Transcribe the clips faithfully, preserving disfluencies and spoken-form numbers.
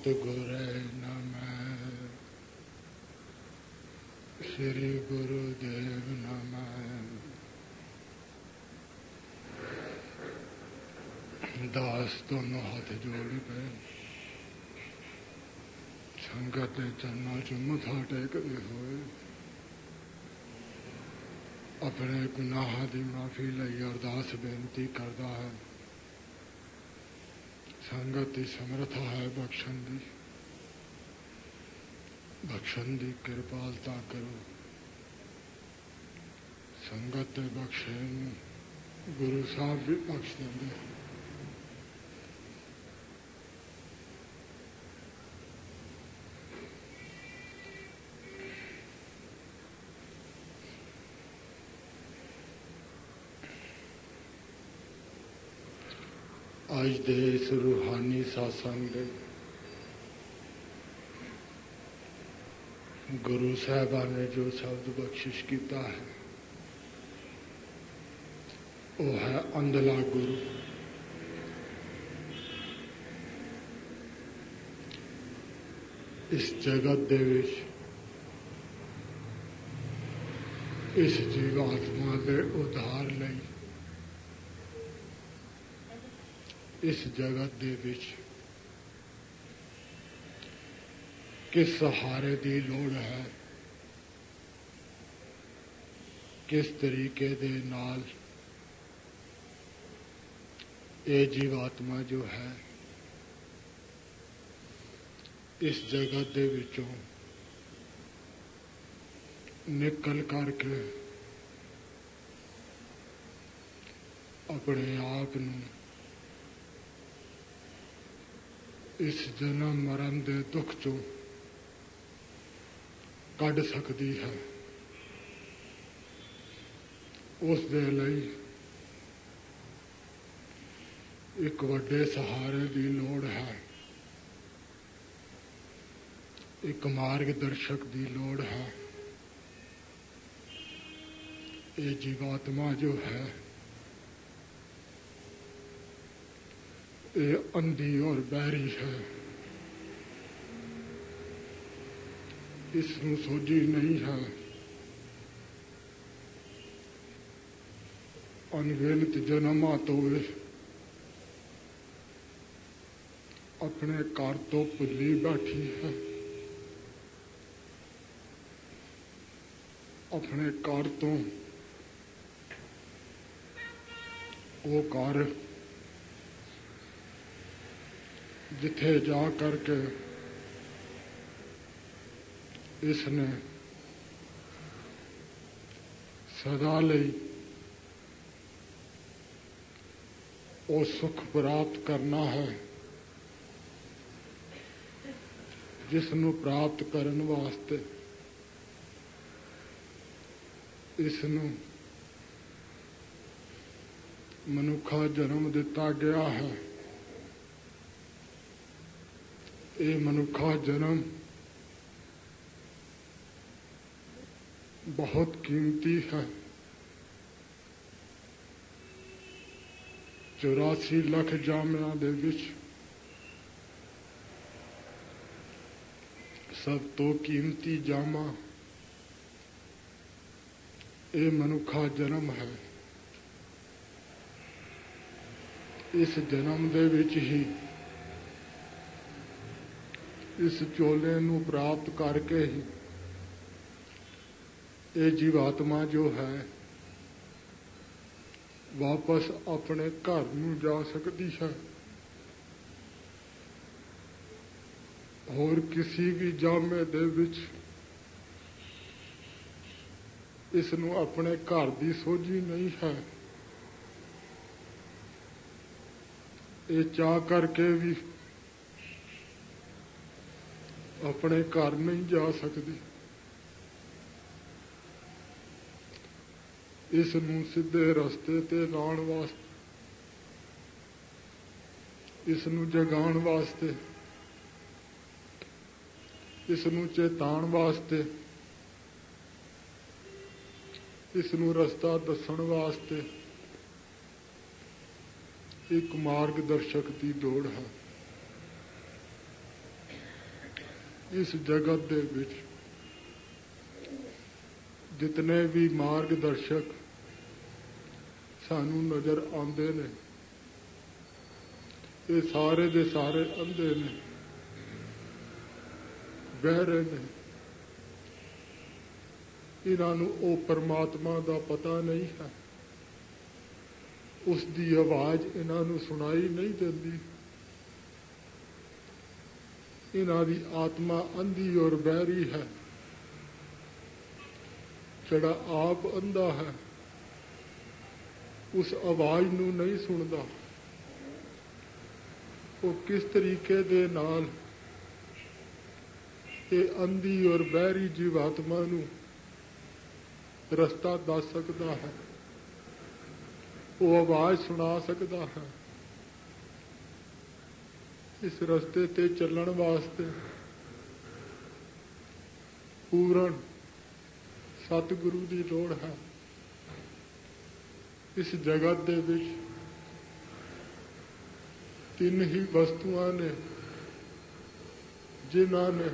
सतगुरे नमः। श्री गुरुदेव नमः। दास दोनों हाथ जोड़ पे संगत के चरणों च मथा टेकते हुए अपने गुनाह की माफी लई अरदास बेनती करता है। संगत की समर्था है बख्शन दी, बख्शन दी कृपालता करो। संगत बख्शे गुरु साहब भी बख्श देंगे। अज दे इस रूहानी सत्संग दे गुरु साहबान ने जो शब्द बख्शिश किया है वो है अंधला गुरु। इस जगत दे विच इस जीवात्मा के उद्धार लई इस जगत दे विच किस सहारे की लोड़ है, किस तरीके दे नाल ये जीवात्मा जो है इस जगत दे विचों निकल करके अपने आप नूं इस जन्म मरण दे दुख चों कढ़ सकती है। उस दे लई एक वड्डे सहारे की लोड़ है, एक मार्गदर्शक की लोड़ है। ये जीवात्मा जो है ये अंधी और बहरी है, इसनूं सोझी नहीं है। अनगिनत जन्मां तो अपने घर तो भुली बैठी है, अपने घर तो वो घर जिथे जा करके इसने सदा लई वो सुख प्राप्त करना है, जिसनों प्राप्त करने वास्ते इसनों मनुखा जन्म दिता गया है। ये मनुखा जन्म बहुत कीमती है। चौरासी लाख जामिया दे विच सब तो कीमती जामा ये मनुखा जन्म है। इस जन्म दे विच ही इस चोले नूं प्राप्त करके ही ये जीवात्मा जो है वापस अपने घर नूं जा सकती है। और किसी भी जामे दे विच इसनूं अपने घर की सोझी नहीं है। ये चाह करके भी अपने घर नहीं जा सकती। इसनूं सीधे रस्ते ते लाण वास्ते, इसनूं जगाण वास्ते, इसनूं चेताण वास्ते, इसनूं रस्ता दसण वास्ते एक मार्गदर्शक की दौड़ है। इस जगत दे विच जितने भी मार्गदर्शक सानू नज़र आते ने, ये सारे दे सारे अंधे ने, बहरे ने। इन्हां ओ परमात्मा दा पता नहीं है, उसकी आवाज़ इन्हां सुनाई नहीं देती। इन्हां दी आत्मा अंधी और बहरी है। जड़ा आप अंधा है उस आवाज़ नू नहीं सुनता। वो किस तरीके दे नाल ये अंधी और बहरी जीवात्मा नू रस्ता दस सकता है, वो आवाज़ सुना सकता है। इस रस्ते ते चलण वास्ते पूर्ण सतगुरु की लोड़ है। इस जगत दे विच तीन ही वस्तुआं ने जिन्हां ने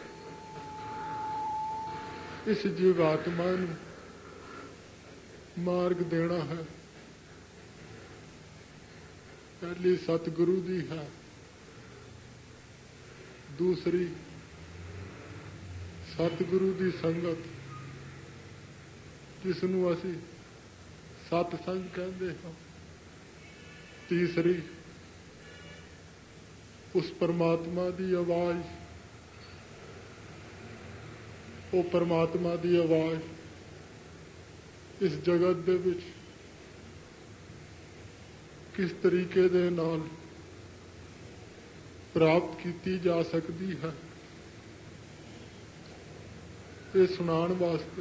इस जीवात्मा नू मार्ग देना है। पहली सतगुरु दी है, दूसरी सतगुरु दी संगत जिसनू असी सतसंग कहते हैं, तीसरी उस परमात्मा दी आवाज़, वो परमात्मा दी आवाज़ इस जगत दे विच किस तरीके दे नाल प्राप्त की जा सकती है, ये सुनाण वास्ते,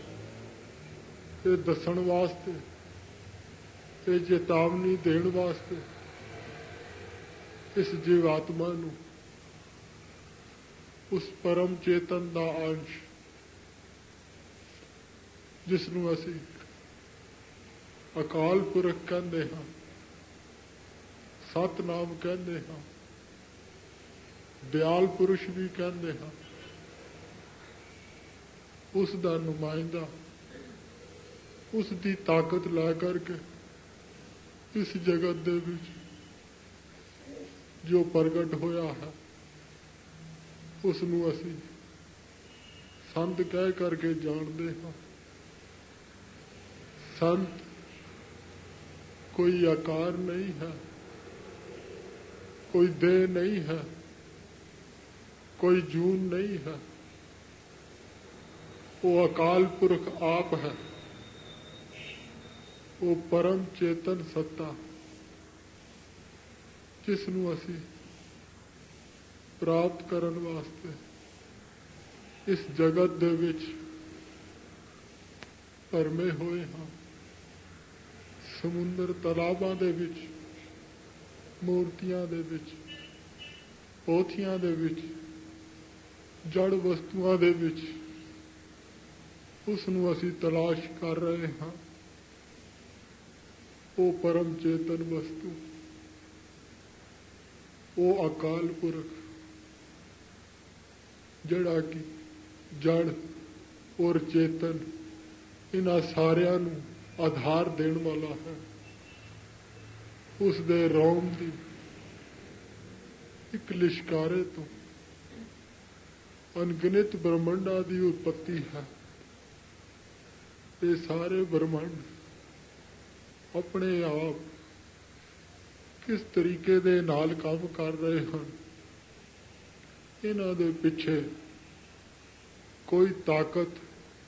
ये दसन वास्ते, ये चेतावनी देण वास्ते इस जीवात्मा नू उस परम चेतन का अंश जिसनू असी अकाल पुरख कहते हाँ, सतनाम कहते हाँ, दयाल पुरुष भी कहते हैं, उसका नुमाइंदा उसकी ताकत ला करके इस जगत दे विच जो प्रगट होया है उसनू असी संत कह करके जानते हैं। संत कोई आकार नहीं है, कोई देह नहीं है, कोई जून नहीं है, वो अकाल पुरख आप है, वो परम चेतन सत्ता जिसनू असी प्राप्त करन वास्ते इस जगत दे विच भरमे होए हाँ। समुंदर तलाबां दे विच, मूर्तियां दे विच, पोथियां दे विच, जड़ वस्तुआं दे विच उसनू असी तलाश कर रहे हाँ। वो परम चेतन वस्तु, वो अकाल पुरख जड़ा कि जड़ और चेतन इन्हां सारियां नू आधार देण वाला है। उस दे रोम दी एक लिशकारे तो अनगिनत ब्रह्मंडा की उत्पत्ति है। ये सारे ब्रह्मंड अपने आप किस तरीके दे नाल काम कर रहे हैं, इन्हां दे पिछे कोई ताकत,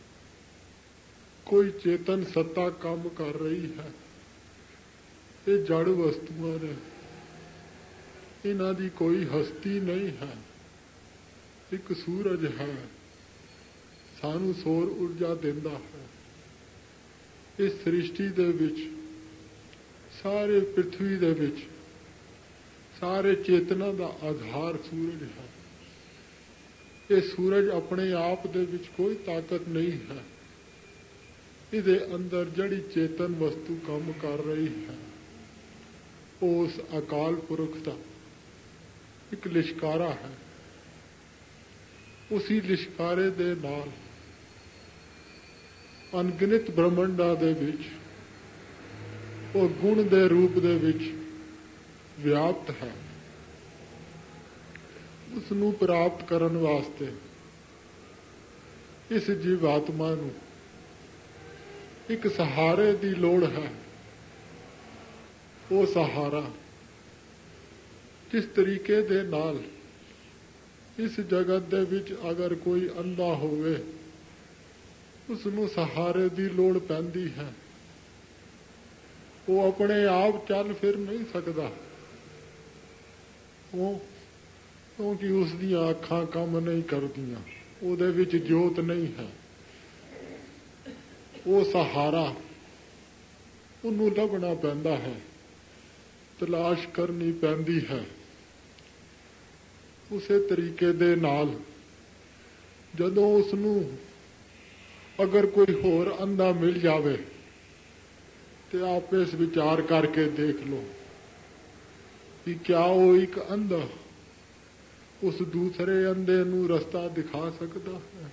कोई चेतन सत्ता काम कर रही है। ये जड़ वस्तुआं ने, इन्हां दी कोई हस्ती नहीं है। एक सूरज है, सानू सौर ऊर्जा देंदा है। इस सृष्टि दे विच, सारे पृथ्वी दे विच, सारे चेतना का आधार सूरज है। ये सूरज अपने आप दे विच कोई ताकत नहीं है। इहदे अंदर जड़ी चेतन वस्तु काम कर रही है, उस अकाल पुरख का एक लिशकारा है। ਉਸੀ ਲਿਸ਼ਕਾਰੇ ਦੇ ਨਾਲ ਅਣਗਿਣਤ ਬ੍ਰਹਮੰਡਾਂ ਦੇ ਵਿੱਚ ਉਹ ਗੁਣ ਦੇ ਰੂਪ ਦੇ ਵਿੱਚ ਵਿਆਪਤ ਹੈ। ਉਸ ਨੂੰ ਪ੍ਰਾਪਤ ਕਰਨ ਵਾਸਤੇ ਇਸ ਜੀਵਾਤਮਾ ਨੂੰ ਇੱਕ ਸਹਾਰੇ ਦੀ ਲੋੜ ਹੈ। ਉਹ ਸਹਾਰਾ ਜਿਸ ਤਰੀਕੇ ਦੇ ਨਾਲ ਇਸ ਜਗਤ ਦੇ ਵਿੱਚ ਅਗਰ ਕੋਈ ਅੰਧਾ ਹੋਵੇ ਉਸ ਨੂੰ ਸਹਾਰੇ ਦੀ ਲੋੜ ਪੈਂਦੀ ਹੈ। ਉਹ ਆਪਣੇ ਆਪ ਚੱਲ ਫਿਰ ਨਹੀਂ ਸਕਦਾ, ਉਹ ਕਿਉਂਕਿ ਉਸ ਦੀਆਂ ਅੱਖਾਂ ਕੰਮ ਨਹੀਂ ਕਰਦੀਆਂ, ਉਹਦੇ ਵਿੱਚ ਜੋਤ ਨਹੀਂ ਹੈ। ਉਹ ਸਹਾਰਾ ਉਹਨੂੰ ਲੱਭਣਾ ਪੈਂਦਾ ਹੈ, ਤਲਾਸ਼ ਕਰਨੀ ਪੈਂਦੀ ਹੈ। ਉਸੇ ਤਰੀਕੇ ਦੇ ਨਾਲ ਜਦੋਂ ਉਸ ਨੂੰ ਅਗਰ ਕੋਈ ਹੋਰ ਅੰਧਾ ਮਿਲ ਜਾਵੇ ਤੇ ਆਪ ਇਸ ਵਿਚਾਰ ਕਰਕੇ ਦੇਖ ਲਓ ਕਿ ਕਿਆ ਉਹ ਇੱਕ ਅੰਧਾ ਉਸ ਦੂਸਰੇ ਅੰਧੇ ਨੂੰ ਰਸਤਾ ਦਿਖਾ ਸਕਦਾ ਹੈ।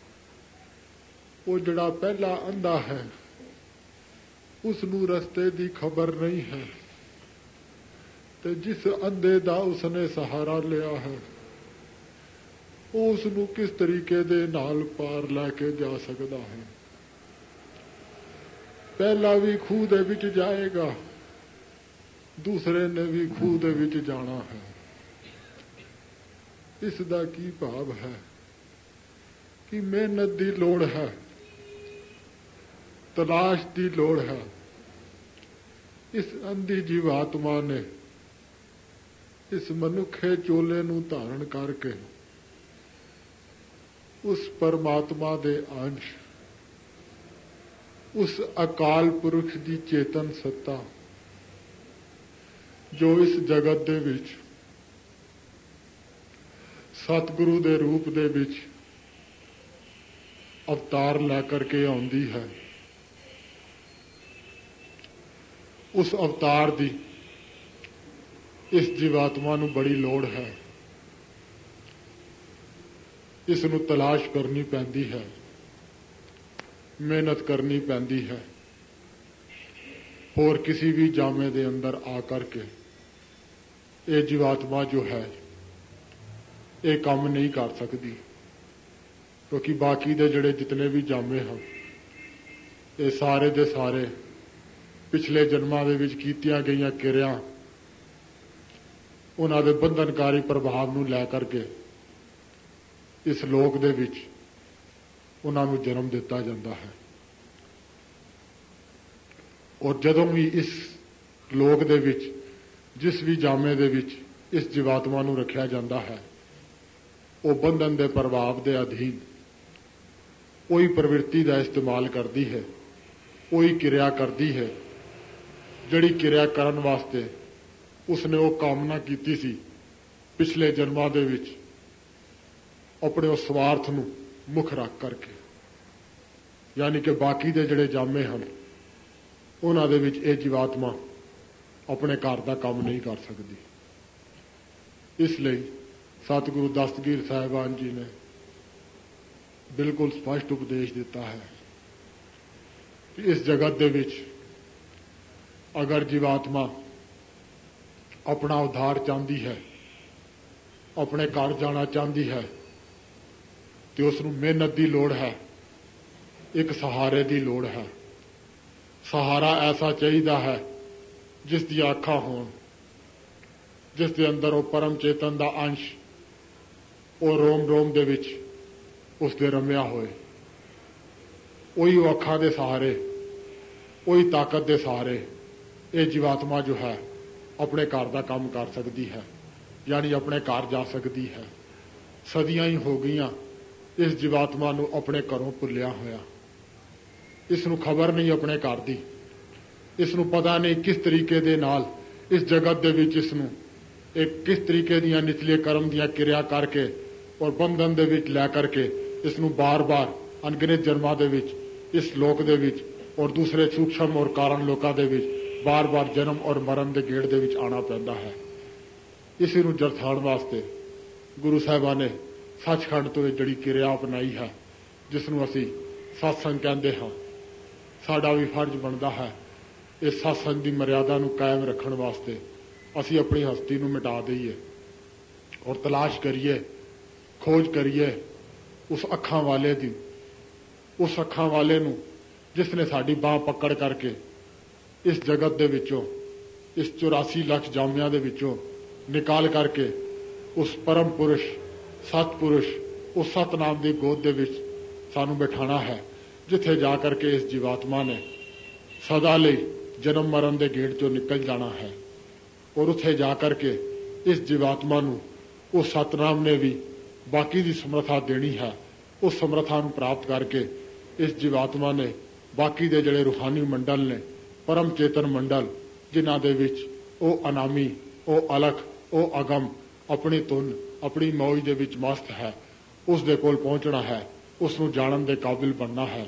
ਉਹ ਜਿਹੜਾ ਪਹਿਲਾ ਅੰਧਾ ਹੈ ਉਸ ਨੂੰ ਰਸਤੇ ਦੀ ਖਬਰ ਨਹੀਂ ਹੈ, ਤੇ ਜਿਸ ਅੰਧੇ ਦਾ ਉਸਨੇ ਸਹਾਰਾ ਲਿਆ ਹੈ ਉਹ ਉਸ ਨੂੰ ਕਿਸ ਤਰੀਕੇ ਦੇ ਨਾਲ ਪਾਰ ਲੈ ਕੇ ਜਾ ਸਕਦਾ ਹੈ। ਪਹਿਲਾ ਵੀ ਖੂਹ ਦੇ ਵਿੱਚ ਜਾਏਗਾ, ਦੂਸਰੇ ਨੇ ਵੀ ਖੂਹ ਦੇ ਵਿੱਚ ਜਾਣਾ ਹੈ। ਇਸ ਦਾ ਕੀ ਭਾਵ ਹੈ ਕਿ ਮਿਹਨਤ ਦੀ ਲੋੜ ਹੈ, ਤਲਾਸ਼ ਦੀ ਲੋੜ ਹੈ। ਇਸ ਅੰਧੀ ਜੀਵਾਤਮਾ ਨੇ ਇਸ ਮਨੁੱਖੇ ਚੋਲੇ ਨੂੰ ਧਾਰਨ ਕਰਕੇ ਉਸ ਪਰਮਾਤਮਾ ਦੇ ਅੰਸ਼, ਉਸ ਅਕਾਲ ਪੁਰਖ ਦੀ ਚੇਤਨ ਸੱਤਾ ਜੋ ਇਸ ਜਗਤ ਦੇ ਵਿੱਚ ਸਤਿਗੁਰੂ ਦੇ ਰੂਪ ਦੇ ਵਿੱਚ ਅਵਤਾਰ ਲੈ ਕਰਕੇ ਆਉਂਦੀ ਹੈ, ਉਸ ਅਵਤਾਰ ਦੀ ਇਸ ਜੀਵਾਤਮਾ ਨੂੰ ਬੜੀ ਲੋੜ ਹੈ। ਇਸ ਨੂੰ ਤਲਾਸ਼ ਕਰਨੀ ਪੈਂਦੀ ਹੈ, ਮਿਹਨਤ ਕਰਨੀ ਪੈਂਦੀ ਹੈ। ਹੋਰ ਕਿਸੇ ਵੀ ਜਾਮੇ ਦੇ ਅੰਦਰ ਆ ਕਰਕੇ ਇਹ ਜੀਵਾਤਮਾ ਜੋ ਹੈ ਇਹ ਕੰਮ ਨਹੀਂ ਕਰ ਸਕਦੀ, ਕਿਉਂਕਿ ਬਾਕੀ ਦੇ ਜਿਹੜੇ ਜਿਤਨੇ ਵੀ ਜਾਮੇ ਹਨ ਇਹ ਸਾਰੇ ਦੇ ਸਾਰੇ ਪਿਛਲੇ ਜਨਮਾਂ ਦੇ ਵਿੱਚ ਕੀਤੀਆਂ ਗਈਆਂ ਕਿਰਿਆ ਉਹਨਾਂ ਦੇ ਬੰਧਨਕਾਰੀ ਪ੍ਰਭਾਵ ਨੂੰ ਲੈ ਕਰਕੇ ਇਸ ਲੋਕ ਦੇ ਵਿੱਚ ਉਹਨਾਂ ਨੂੰ ਜਨਮ ਦਿੱਤਾ ਜਾਂਦਾ ਹੈ। ਔਰ ਜਦੋਂ ਵੀ ਇਸ ਲੋਕ ਦੇ ਵਿੱਚ ਜਿਸ ਵੀ ਜਾਮੇ ਦੇ ਵਿੱਚ ਇਸ ਜੀਵਾਤਮਾ ਨੂੰ ਰੱਖਿਆ ਜਾਂਦਾ ਹੈ ਉਹ ਬੰਧਨ ਦੇ ਪ੍ਰਭਾਵ ਦੇ ਅਧੀਨ ਉਹੀ ਪ੍ਰਵਿਰਤੀ ਦਾ ਇਸਤੇਮਾਲ ਕਰਦੀ ਹੈ, ਉਹੀ ਕਿਰਿਆ ਕਰਦੀ ਹੈ ਜਿਹੜੀ ਕਿਰਿਆ ਕਰਨ ਵਾਸਤੇ ਉਸਨੇ ਉਹ ਕਾਮਨਾ ਕੀਤੀ ਸੀ ਪਿਛਲੇ ਜਨਮਾਂ ਦੇ ਵਿੱਚ, ਆਪਣੇ ਉਸ ਸਵਾਰਥ ਨੂੰ ਮੁੱਖ ਰੱਖ ਕਰਕੇ। ਯਾਨੀ ਕਿ ਬਾਕੀ ਦੇ ਜਿਹੜੇ ਜਾਮੇ ਹਨ ਉਹਨਾਂ ਦੇ ਵਿੱਚ ਇਹ ਜੀਵਾਤਮਾ ਆਪਣੇ ਘਰ ਦਾ ਕੰਮ ਨਹੀਂ ਕਰ ਸਕਦੀ। ਇਸ ਲਈ ਸਤਿਗੁਰੂ ਦਸਤਗੀਰ ਸਾਹਿਬਾਨ ਜੀ ਨੇ ਬਿਲਕੁਲ ਸਪਸ਼ਟ ਉਪਦੇਸ਼ ਦਿੱਤਾ ਹੈ ਕਿ ਇਸ ਜਗਤ ਦੇ ਵਿੱਚ ਅਗਰ ਜੀਵਾਤਮਾ ਆਪਣਾ ਉਧਾਰ ਚਾਹੁੰਦੀ ਹੈ, ਆਪਣੇ ਘਰ ਜਾਣਾ ਚਾਹੁੰਦੀ ਹੈ, ਤੇ ਉਸ ਨੂੰ ਮਿਹਨਤ ਦੀ ਲੋੜ ਹੈ, ਇੱਕ ਸਹਾਰੇ ਦੀ ਲੋੜ ਹੈ। ਸਹਾਰਾ ਐਸਾ ਚਾਹੀਦਾ ਹੈ ਜਿਸ ਦੀਆਂ ਅੱਖਾਂ ਹੋਣ, ਜਿਸ ਦੇ ਅੰਦਰ ਉਹ ਪਰਮ ਚੇਤਨ ਦਾ ਅੰਸ਼ ਉਹ ਰੋਮ ਰੋਮ ਦੇ ਵਿੱਚ ਉਸ ਦੇ ਰਮਿਆ ਹੋਏ। ਉਹੀ ਉਹ ਅੱਖਾਂ ਦੇ ਸਹਾਰੇ, ਉਹੀ ਤਾਕਤ ਦੇ ਸਹਾਰੇ ਇਹ ਜੀਵਾਤਮਾ ਜੋ ਹੈ ਆਪਣੇ ਘਰ ਦਾ ਕੰਮ ਕਰ ਸਕਦੀ ਹੈ, ਯਾਨੀ ਆਪਣੇ ਘਰ ਜਾ ਸਕਦੀ ਹੈ। ਸਦੀਆਂ ਹੀ ਹੋ ਗਈਆਂ ਇਸ ਜੀਵਾਤਮਾ ਨੂੰ ਆਪਣੇ ਘਰੋਂ ਭੁੱਲਿਆ ਹੋਇਆ। ਇਸ ਨੂੰ ਖਬਰ ਨਹੀਂ ਆਪਣੇ ਘਰ ਦੀ, ਇਸ ਨੂੰ ਪਤਾ ਨਹੀਂ ਕਿਸ ਤਰੀਕੇ ਦੇ ਨਾਲ ਇਸ ਜਗਤ ਦੇ ਵਿੱਚ ਇਸ ਨੂੰ ਇੱਕ ਕਿਸ ਤਰੀਕੇ ਦੀਆਂ ਨਿਚਲੇ ਕਰਮ ਦੀਆਂ ਕਿਰਿਆ ਕਰਕੇ ਔਰ ਬੰਧਨ ਦੇ ਵਿੱਚ ਲੈ ਕਰਕੇ ਇਸ ਨੂੰ ਬਾਰ-ਬਾਰ ਅਣਗਿਣਤ ਜਨਮਾਂ ਦੇ ਵਿੱਚ ਇਸ ਲੋਕ ਦੇ ਵਿੱਚ ਔਰ ਦੂਸਰੇ ਸੂਖਸ਼ਮ ਔਰ ਕਾਰਨ ਲੋਕਾਂ ਦੇ ਵਿੱਚ ਬਾਰ-ਬਾਰ ਜਨਮ ਔਰ ਮਰਨ ਦੇ ਗੇੜ ਦੇ ਵਿੱਚ ਆਉਣਾ ਪੈਂਦਾ ਹੈ। ਇਸੇ ਨੂੰ ਜਰਥਾਉਣ ਵਾਸਤੇ ਗੁਰੂ ਸਾਹਿਬਾਂ ਨੇ सचखंड तो जिहड़ी किरिया अपनाई है जिसनूं असीं सत्संग कहंदे हां, साडा भी फर्ज बनदा है इस सत्संग की मर्यादा नूं कायम रखण वास्ते असीं अपनी हस्ती नूं मिटा दईए और तलाश करिए, खोज करिए उस अखां वाले दी, उस अखां वाले नूं जिसने साडी बांह पकड़ करके इस जगत दे विचों, इस चौरासी लख जामियां दे विचों निकाल करके उस परम पुरुष सतपुरुष उस सतनाम की गोद दे विच सानू बिठाना है, जिथे जा करके इस जीवात्मा ने सदा लई जन्म मरण के गेट चों निकल जाना है और उत्थे जा करके इस जीवात्मा नूं उस सतनाम ने भी बाकी की समर्था देनी है। उस समर्था नूं प्राप्त करके इस जीवात्मा ने बाकी दे जिहड़े रूहानी मंडल ने, परम चेतन मंडल जिन्हां दे विच ओ अनामी, ओ अलख, ओ अगम अपनी धुन अपनी मौज दे विच मस्त है, उस दे कोल पहुंचना है, उसनूं जानन दे काबिल बनना है।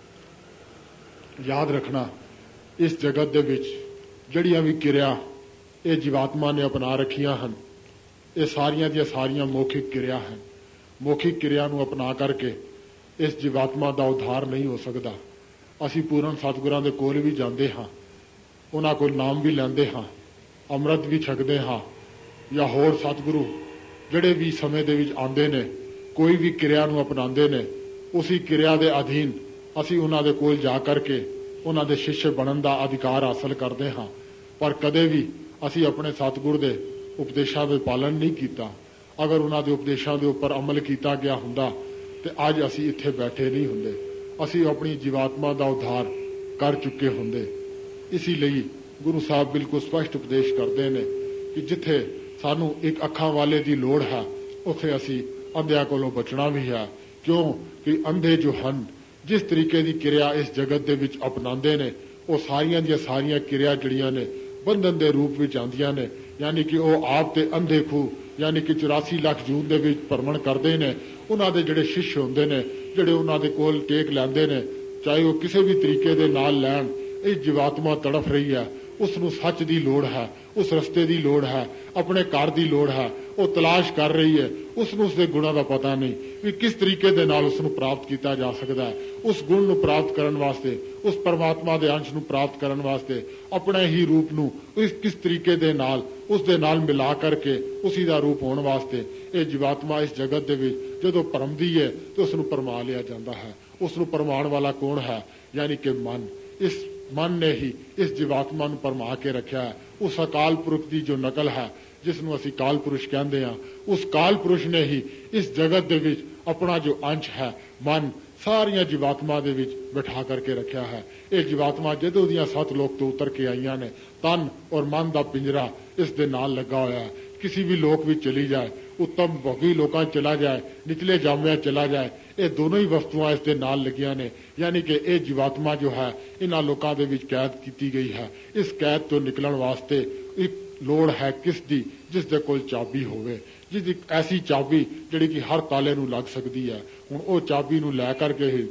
याद रखना इस जगत दे विच जड़ियां भी किरिया ये जीवात्मा ने अपना रखियां हन, ये सारियां दी सारियां मौखिक किरिया हैं। मौखिक किरिया नूं अपना करके इस जीवात्मा का उद्धार नहीं हो सकता। असीं पूर्ण सतगुरां दे कोल भी जांदे हां, उन्हां कोल नाम भी लैंदे हां, अमृत भी छकदे हां, या होर सतगुरु जिहड़े भी समय दे विच आंदे ने कोई भी किरिया नूं अपनांदे ने, उसी किरिया दे अधीन असीं उन्हां दे कोल जा करके उन्हां दे शिष्य बनन दा अधिकार हासिल करदे हां। पर कदे भी असीं अपने सतगुर दे उपदेशां दे पालन नहीं कीता। अगर उन्हां दे उपदेशां दे उपर अमल कीता गया हुंदा ते अज असीं इत्थे बैठे नहीं हुंदे, असीं अपनी जीवात्मा दा उद्धार कर चुके हुंदे। इसी लई गुरु साहब बिल्कुल स्पष्ट उपदेश करते हैं कि जिथे सानू एक अखां वाले की लोड़ है उत्थे असी अंधिया कोलों बचना भी है। क्यों कि अंधे जो हन जिस तरीके की किरिया इस जगत दे विच अपनांदे ने वो सारियां दी सारियां किरिया जड़ियां ने बंधन के रूप में आंदियां ने, यानी कि वो आप ते अंधे खू यानी कि चौरासी लाख जून दे विच भ्रमण करते हैं। उन्हां दे जिहड़े शिष्य हुंदे ने, जिहड़े उन्हां दे कोल टेक लैंदे ने, चाहे वो किसी भी तरीके दे नाल लैण, इस जीवात्मा तड़फ रही है, उसनूं सच की लोड़ है, उस रस्ते की लोड़ है, अपने घर की लोड़ है, वो तलाश कर रही है, उसनूं उसके गुणों का पता नहीं भी किस तरीके दे नाल उसनूं प्राप्त किया जा सकता है। उस गुण नूं प्राप्त करन वास्ते, उस परमात्मा के अंश नूं प्राप्त करन वास्ते अपने ही रूप नूं इस किस तरीके दे नाल उस दे नाल मिला करके उसी का रूप होने वास्ते ये जीवात्मा इस जगत दे विच जदों भरमदी है तो उसनूं भरमा लिया जाता है। उसनूं भरमाण वाला कौन है? यानी कि मन। इस मन ने ही इस जीवात्मा नूं भरमा के रखा है। उस अकाल पुरख की जो नकल है जिसनों असीं काल पुरुष कहते हैं, उस काल पुरुष ने ही इस जगत दे विच अपना जो अंश है मन सारिया जीवात्मा दे विच बिठा करके रखा है। ये जीवात्मा जदों दियां सत लोक तो उतर के आईयां ने, तन और मन का पिंजरा इस दे नाल लगा होया है। किसी भी लोक विच चली जाए, उत्तम भोगी लोकां चला जाए, निचले जामिया चला जाए, ये दोनों ही वस्तुआं इस दे नाल लगियां ने। यानी कि ये जीवात्मा जो है इन्हां लोकां दे विच कैद की गई है। इस कैद तो निकलण वास्ते एक लोड़ है किस दी? जिस दे कोल चाबी होवे, जिसकी ऐसी चाबी जिहड़ी कि हर ताले नूं लग सकती है। हुण वो चाबी नूं लै करके ही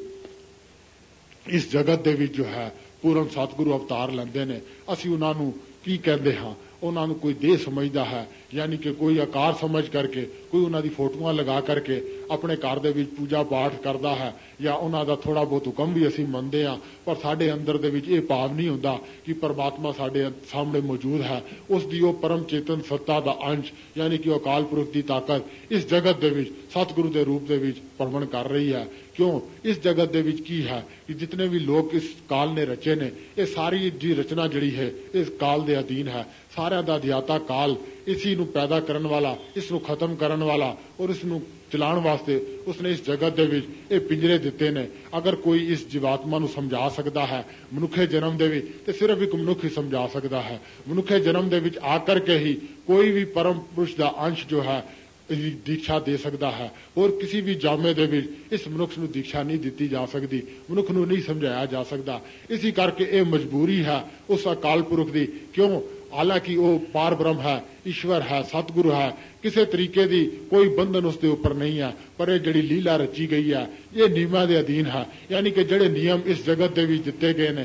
इस जगत दे विच जो है पूर्ण सतगुरु अवतार लैंदे ने। असीं उन्हां नूं की कहंदे हां? उन्हां नूं कोई देह समझदा है, यानी कि कोई आकार समझ करके कोई उन्हां दी फोटोआं लगा करके अपने घर दे विच पूजा पाठ करदा है, या उन्हां दा थोड़ा बहुत हुक्म भी असीं मनदे हां, पर साडे अंदर दे विच इह भाव नहीं हुंदा कि परमात्मा साडे सामने मौजूद है। उस दी ओह परम चेतन सत्ता दा अंश यानी कि अकाल पुरख दी ताकत इस जगत दे विच सतगुरु दे रूप दे विच भ्रमण कर रही है। क्यों? इस जगत दे विच की है कि जितने भी लोग इस काल ने रचे ने, ये सारी जी रचना जिहड़ी है इस काल दे अधीन है। सारिਆਂ ਦਾ धियाता काल इसी नूं पैदा करन वाला, इस नूं खत्म करन वाला और इस नूं चलाण वास्ते उसने इस जगत दे विच ये पिंजरे दिते ने। अगर कोई इस जीवात्मा नूं समझा सकता है मनुखे जन्म दे विच, ते सिर्फ एक मनुख ही समझा सकता है। मनुखे जन्म दे विच आकर के ही कोई भी परम पुरुष दा अंश जो है दीक्षा दे सकता है, और किसी भी जामे दे विच इस मनुख नूं दीक्षा नहीं दी जा सकती, मनुख नूं नहीं समझाया जा सकता। इसी करके ये मजबूरी है उस अकाल पुरख दी। क्यों? हालांकि वो पार ब्रह्म है, ईश्वर है, सतगुरु है, किसी तरीके की कोई बंधन उसके ऊपर नहीं है। पर यह जिहड़ी लीला रची गई है ये नियमां दे अधीन है। यानी कि जिहड़े नियम इस जगत दे विच दिते गए ने,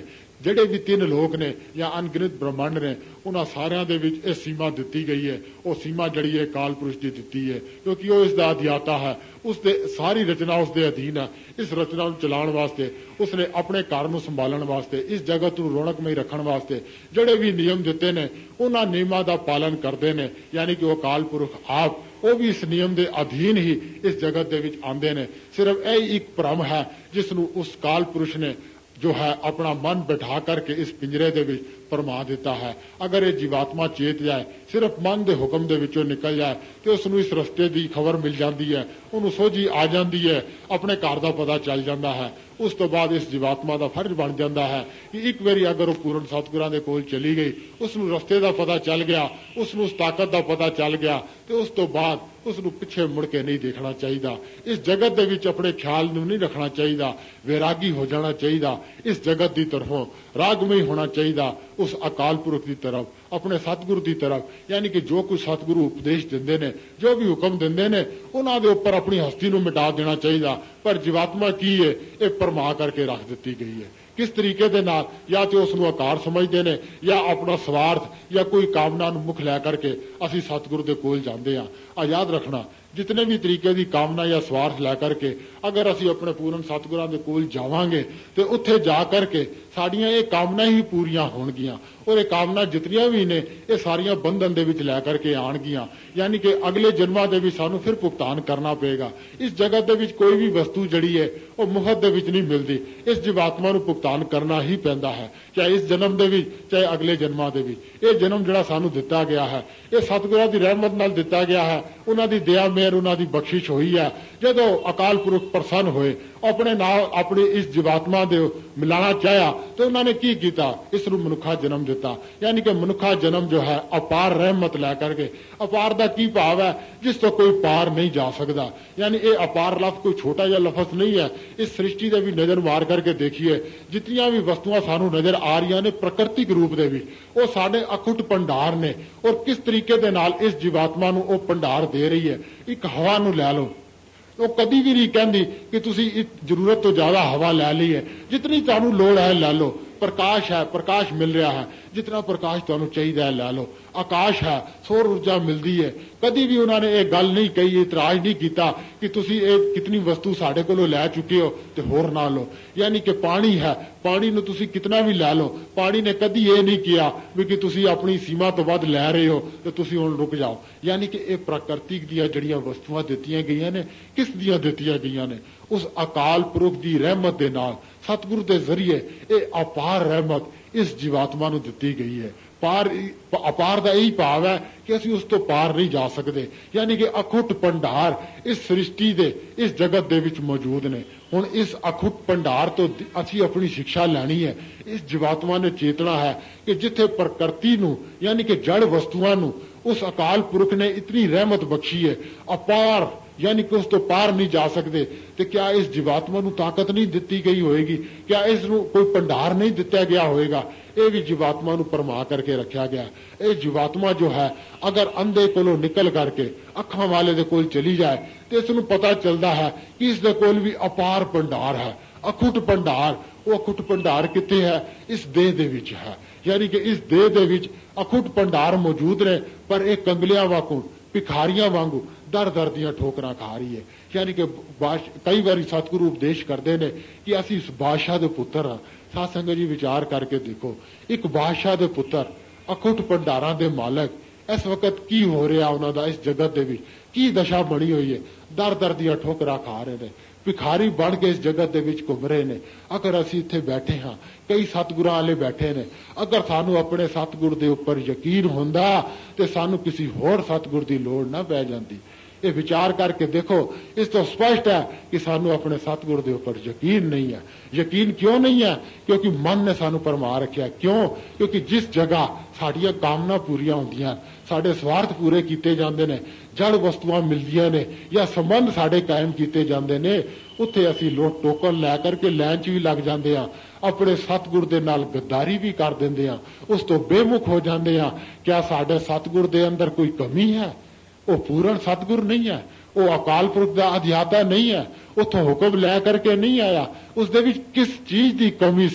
ਜਿਹੜੇ ਵੀ ਤਿੰਨ ਲੋਕ ਨੇ ਜਾਂ ਅਣਗਿਣਤ ਬ੍ਰਹਮੰਡ ਨੇ, ਉਹਨਾਂ ਸਾਰਿਆਂ ਦੇ ਵਿੱਚ ਇਹ ਸੀਮਾ ਦਿੱਤੀ ਗਈ ਹੈ। ਉਹ ਸੀਮਾ ਜਿਹੜੀ ਹੈ ਕਾਲ ਪੁਰਸ਼ ਦੀ ਦਿੱਤੀ ਹੈ, ਕਿਉਂਕਿ ਉਹ ਇਸ ਦਾ ਅਧਿਆਤਾ ਹੈ। ਉਸ ਦੇ ਸਾਰੀ ਰਚਨਾ ਉਸ ਦੇ ਅਧੀਨ ਹੈ। ਇਸ ਰਚਨਾ ਨੂੰ ਚਲਾਉਣ ਵਾਸਤੇ ਉਸਨੇ ਆਪਣੇ ਘਰ ਨੂੰ ਸੰਭਾਲਣ ਵਾਸਤੇ, ਇਸ ਜਗਤ ਨੂੰ ਰੌਣਕਮਈ ਰੱਖਣ ਵਾਸਤੇ ਜਿਹੜੇ ਵੀ ਨਿਯਮ ਦਿੱਤੇ ਨੇ, ਉਹਨਾਂ ਨਿਯਮਾਂ ਦਾ ਪਾਲਨ ਕਰਦੇ ਨੇ। ਯਾਨੀ ਕਿ ਉਹ ਅਕਾਲ ਪੁਰਖ ਆਪ ਉਹ ਵੀ ਇਸ ਨਿਯਮ ਦੇ ਅਧੀਨ ਹੀ ਇਸ ਜਗਤ ਦੇ ਵਿੱਚ ਆਉਂਦੇ ਨੇ। ਸਿਰਫ ਇਹ ਇੱਕ ਭ੍ਰਮ ਹੈ ਜਿਸ ਨੂੰ ਉਸ ਕਾਲ ਪੁਰਸ਼ ਨੇ जो है अपना मन बैठा करके इस पिंजरे दे विच फरमा दिता है। अगर ये जीवात्मा चेत जाए, सिर्फ मन के हुक्म दे विचों निकल जाए, तो उसनूं इस रस्ते की खबर मिल जाती है, उन्होंने सोझी आ जाती है, अपने घर का पता चल जाता है। उस तो बाद इस जीवात्मा का फर्ज बन जाता है कि एक बारी अगर वह पूर्ण सतगुरां दे कोल चली गई, उसनूं रस्ते का पता चल गया, उसनूं उस ताकत का पता चल गया, तो उस तो बाद उसनूं पिछे मुड़ के नहीं देखना चाहिए। इस जगत दे विच अपने ख्याल नूं नहीं रखना चाहिए, वैरागी हो जाना चाहिए। इस जगत की तरफों रागमई होना चाहिए उस अकाल पुरख की तरफ, अपने सतगुरु की तरफ। यानी कि जो कुछ सतगुरु उपदेश देंदे ने, जो भी हुक्म देंदे ने, उन्हां दे उपर अपनी हस्ती नूं मिटा देना चाहिए। पर जीवात्मा की है, ये भरमा करके रख दी गई है। किस तरीके दे नाल, या तो उसनूं आकार समझते हैं, या अपना स्वार्थ या कोई कामना नूं मुख लै करके असीं सतगुरु दे कोल जांदे हां। आ याद रखना, जितने भी तरीके की कामना या स्वार्थ लै करके अगर असीं अपने पूर्ण सतगुरां दे कोल जावांगे, तो उत्थे जा करके साड़ियां ये कामना ही पूरियां होणगियां, और ये कामना जितनियां भी ने ये सारियां बंधन दे विच लै करके आणगियां। यानी कि अगले जन्मां दे विच सानूं फिर भुगतान करना पेगा। इस जगत दे विच कोई भी वस्तु जिहड़ी है वो मुफ्त दे विच नहीं मिलदी, इस जीवात्मा नूं भुगतान करना ही पैंदा है, चाहे इस जन्म दे विच चाहे अगले जन्मां दे विच। ये जन्म जिहड़ा सानूं दिता गया है, ये सतगुरां दी रहमत नाल दिता गया है, उन्हां दी दया मेहर उन्हां दी बख्शिश होई है। जदों अकाल पुरख प्रसन्न होए, अपने नाल अपनी इस जीवात्मा दे मिलाना चाहया, तो उन्होंने की किया, इस नूं मनुखा जन्म दिता। यानी कि मनुखा जन्म जो है अपार रहमत लै करके, अपार का की भाव है, जिस तो कोई पार नहीं जा सकता। यानी ये अपार लफ्ज कोई छोटा जिहा लफ्ज नहीं है। इस सृष्टि दे भी नजर मार करके देखिए, जितनियां भी वस्तुआं सानूं नजर आ रही ने प्राकृतिक रूप दे भी, वो साडे अखुट भंडार ने, और किस तरीके दे नाल इस जीवात्मा नूं वो भंडार दे रही है। एक हवा नूं लै लो, वो कभी भी नहीं कहती कि तुसी जरूरत तो ज्यादा हवा लै ली है, जितनी तुहानूं लोड़ है लै लो। प्रकाश है, प्रकाश मिल रहा है, जितना प्रकाश तुहानूं चाहिए है लै लो। आकाश है, सौर ऊर्जा मिलती है, कभी भी उन्होंने ये गल नहीं कही, इतराज नहीं किया कि तुसी ये कितनी वस्तु साढ़े कोलों लै चुके हो तो होर ना लो। यानी कि पानी है, पानी नूं तुसी कितना भी लै लो, पानी ने कभी ये नहीं किया भी कि तुसी अपनी सीमा तो वध लै रहे हो तो तुसी हुण रुक जाओ। यानी कि ये प्राकृतिक दियां जड़ियां वस्तुआं दित्तियां गईयां ने, किस दियां दित्तियां गईयां ने? उस अकाल पुरख की रहमत दे नाल, सतगुरु के जरिए ये अपार रहमत इस जीवात्मा नूं दित्ती गई है। पार अपार का यही भाव है कि असीं उस तो पार नहीं जा सकते। यानी कि अखुट भंडार इस सृष्टि दे, इस जगत दे विच मौजूद ने। हुण इस अखुट भंडार तो असीं अपनी शिक्षा लैनी है। इस जीवात्मा ने चेतना है कि जिथे प्रकृति नूं यानी कि जड़ वस्तुआं नूं उस अकाल पुरख ने इतनी रहमत बख्शी है, अपार यानी कि उस तो पार नहीं जा सकते, तो क्या इस जीवात्मा नूं ताकत नहीं दिती गई होएगी? क्या इस नूं कोई भंडार नहीं दिता गया होएगा? ये भी जीवात्मा नूं परमा करके रखा गया। ये जीवात्मा जो है अगर अंधे कोलों निकल करके अखां वाले दे कोल चली जाए, तो इसनूं पता चलता है कि इस दे कोल भी अपार भंडार है, अखुट भंडार। वो अखुट भंडार कित्थे है? इस देह दे विच है। यानी कि इस देह दे विच अखुट भंडार मौजूद ने, पर एक कंगलियां वांगू, भिखारियां वांगू दर दर दियां ठोकरां खा रही है। यानी कि कई बार सतगुरु उपदेश करते हैं कि असीं इस बादशाह दे पुत्तर हाँ। साध संगत जी विचार करके देखो, एक बादशाह दे पुत्तर, अखुट भंडारां दे मालक, इस वक्त की हो रहा उन्हां दा इस जगत दे विच की दशा बनी हुई है? दर दर दियां ठोकरां खा रहे हैं, भिखारी बन के इस जगत दे विच घुम रहे हैं। अगर असीं इत्थे बैठे हाँ, कई सतगुरां वाले बैठे ने, अगर सानू अपने सतगुर दे उपर यकीन हुंदा ते सानू किसी होर सतगुर दी लोड़ ना पै जांदी। ये विचार करके देखो, इस तो स्पष्ट है कि सानू अपने सतगुर दे उपर यकीन नहीं है। यकीन क्यों नहीं है? क्योंकि मन ने सानू भरमा रखिया। क्यों? क्योंकि जिस जगह साड़ियां कामना पूरियां होंदियां, साडे स्वार्थ पूरे किए जाते हैं, जड़ वस्तुआं मिलदियां ने या संबंध साडे कायम किए जाते हैं, उत्थे असीं लोट टोकन लै करके लैन च भी लग जाते हैं, अपने सतगुर दे नाल गद्दारी भी कर देंदे हैं, उस तो बेमुख हो जाते हैं। क्या साडे सतगुर दे अंदर कोई कमी है? वो पूर्ण सतगुर नहीं है, वो अकाल पुरख का अध्याता नहीं है, उथों हुक्म लै करके नहीं आया। उस दे विच किस चीज की कमी सी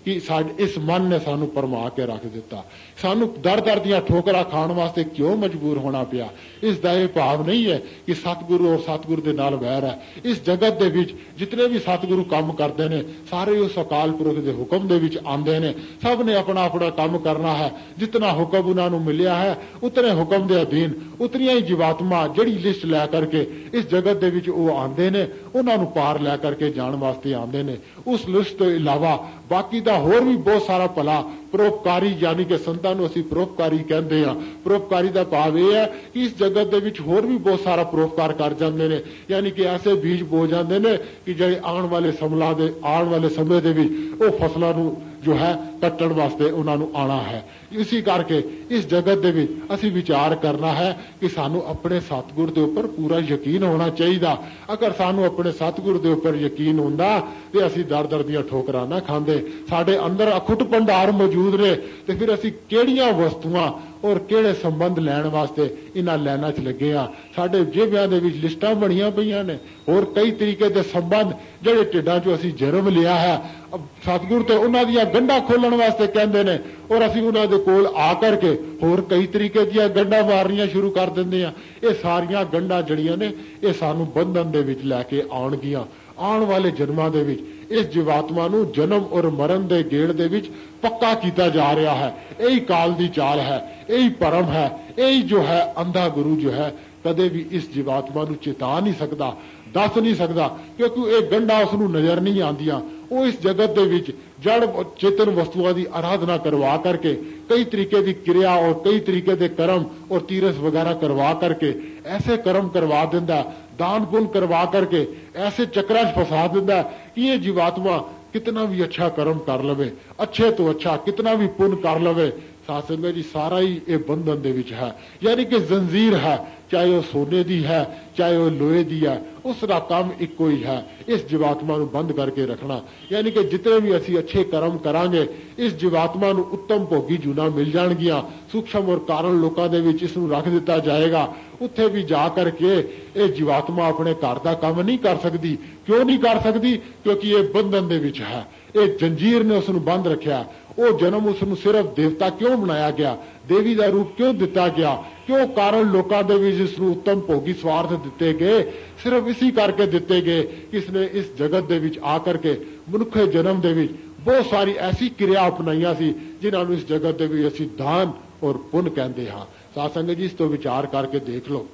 कि इस मन ने सानू भरमा के रख दिता, सानू दर दर दियां ठोकरां खाण वास्ते क्यों मजबूर होना पिया। इसदा यह भाव नहीं है कि सतगुरु और सतगुरु दे नाल वैर है। इस जगत दे विच जितने भी सतगुरु काम करते हैं सारे उस अकाल पुरख के हुक्म दे विच आंदे ने। सब ने अपना अपना काम करना है, जितना हुक्म उन्होंने मिलिया है उतने हुक्म के अधीन उतनिया ही जीवात्मा जड़ी लिस्ट लै करके इस जगत दे विच वो आंदे ने, उन्होंने पार लै करके जाण वास्ते आंदे ने। उस लिस्ट तो इलावा बाकी दा होर भी बहुत सारा भला परोपकारी, यानी कि संतां नूं असीं परोपकारी कहते हैं। परोपकारी का भाव यह है कि इस जगत दे विच होर भी बहुत सारा परोपकार कर जाते हैं, यानी कि ऐसे बीज बो जाते हैं कि जिहड़े आने वाले समलां दे आने वाले समय दे विच वो फसलां नूं जो है कट्टण वास्ते उन्होंने आना है। इसी करके इस जगत दे विच असीं विचार करना है कि सानू अपने सतगुर दे उपर पूरा यकीन होना चाहिए। अगर सानू अपने सतगुर दे उपर यकीन हुंदा ते असीं दर दर दियां ठोकरां ना खांदे। साडे अंदर अखुट भंडार मौजूद ने ते फिर असीं किहड़ियां वस्तुआं और किहड़े संबंध लैण वास्ते इन्हां लाइनां च लगे आ। साडे जेबियां दे विच लिस्टां बणियां पईयां ने और कई तरीके दे संबंध जिहड़े ढिड्डां चों असीं जन्म लिया है। सतगुर तो उन्हां दियां गंढां खोलण वास्ते कहंदे ने और असीं उन्हां दे कोल आ करके होर कई तरीके दियां गंढां मारनियां शुरू कर दिंदे आ। ये सारियां गंढां जड़ियां ने ये सानू बंधन दे विच लैके आउणगियां। आने वाले जन्मां दे विच इस जीवात्मा नूं जन्म और मरण दे गेड़ दे विच पक्का किया जा रहा है। यही काल दी चाल है, यही परम है, यही जो है अंधा गुरु जो है कदे भी इस जीवात्मा नूं चेता नहीं सकता, दस नहीं सकता, क्योंकि ये गंढां उसनूं नज़र नहीं आंदियां। वो इस जगत दे विच जड़ चेतन वस्तुओं की आराधना करवा करके कई तरीके की क्रिया और कई तरीके के कर्म और तीरस वगैरह करवा करके ऐसे कर्म करवा दिंदा, दान पुण्य करवा करके ऐसे चक्रां च फसा दिंदा कि ये जीवात्मा कितना भी अच्छा कर्म कर लवे, अच्छे तो अच्छा कितना भी पुण्य कर लवे, साथ संगत जी सारा ही ये बंधन दे विच है। यानी कि जंजीर है, चाहे वह सोने दी है चाहे वह लोहे दी है, उसका काम इको ही है, इस जीवात्मा नूं बंद करके रखना। यानी कि जितने भी असी अच्छे कर्म करांगे इस जीवात्मा नूं उत्तम भोगी जूना मिल जाणगियां। सूक्ष्म और कारण लोकां दे विच इस नूं रख दिता जाएगा। उत्थे भी जा करके ये जीवात्मा अपने घर का काम नहीं कर सकती। क्यों नहीं कर सकती? क्योंकि ये बंधन दे विच है, ये जंजीर ने उसनूं बंद रखिया। वो जन्म उसनूं सिर्फ देवता क्यों बनाया गया, देवी का रूप क्यों दिता गया, क्यों कारण लोकां दे विच इसनूं उत्तम भोगी स्वार्थ दिते गए, सिर्फ इसी करके दिते गए कि इसने इस जगत दे विच आकर के मनुखे जन्म दे विच बहुत सारी ऐसी क्रिया अपनाइयां सी जिन्हां नूं इस जगत दे विच असीं दान और पुण्य कहंदे हां। साध संगत जी इस तो विचार करके देख लो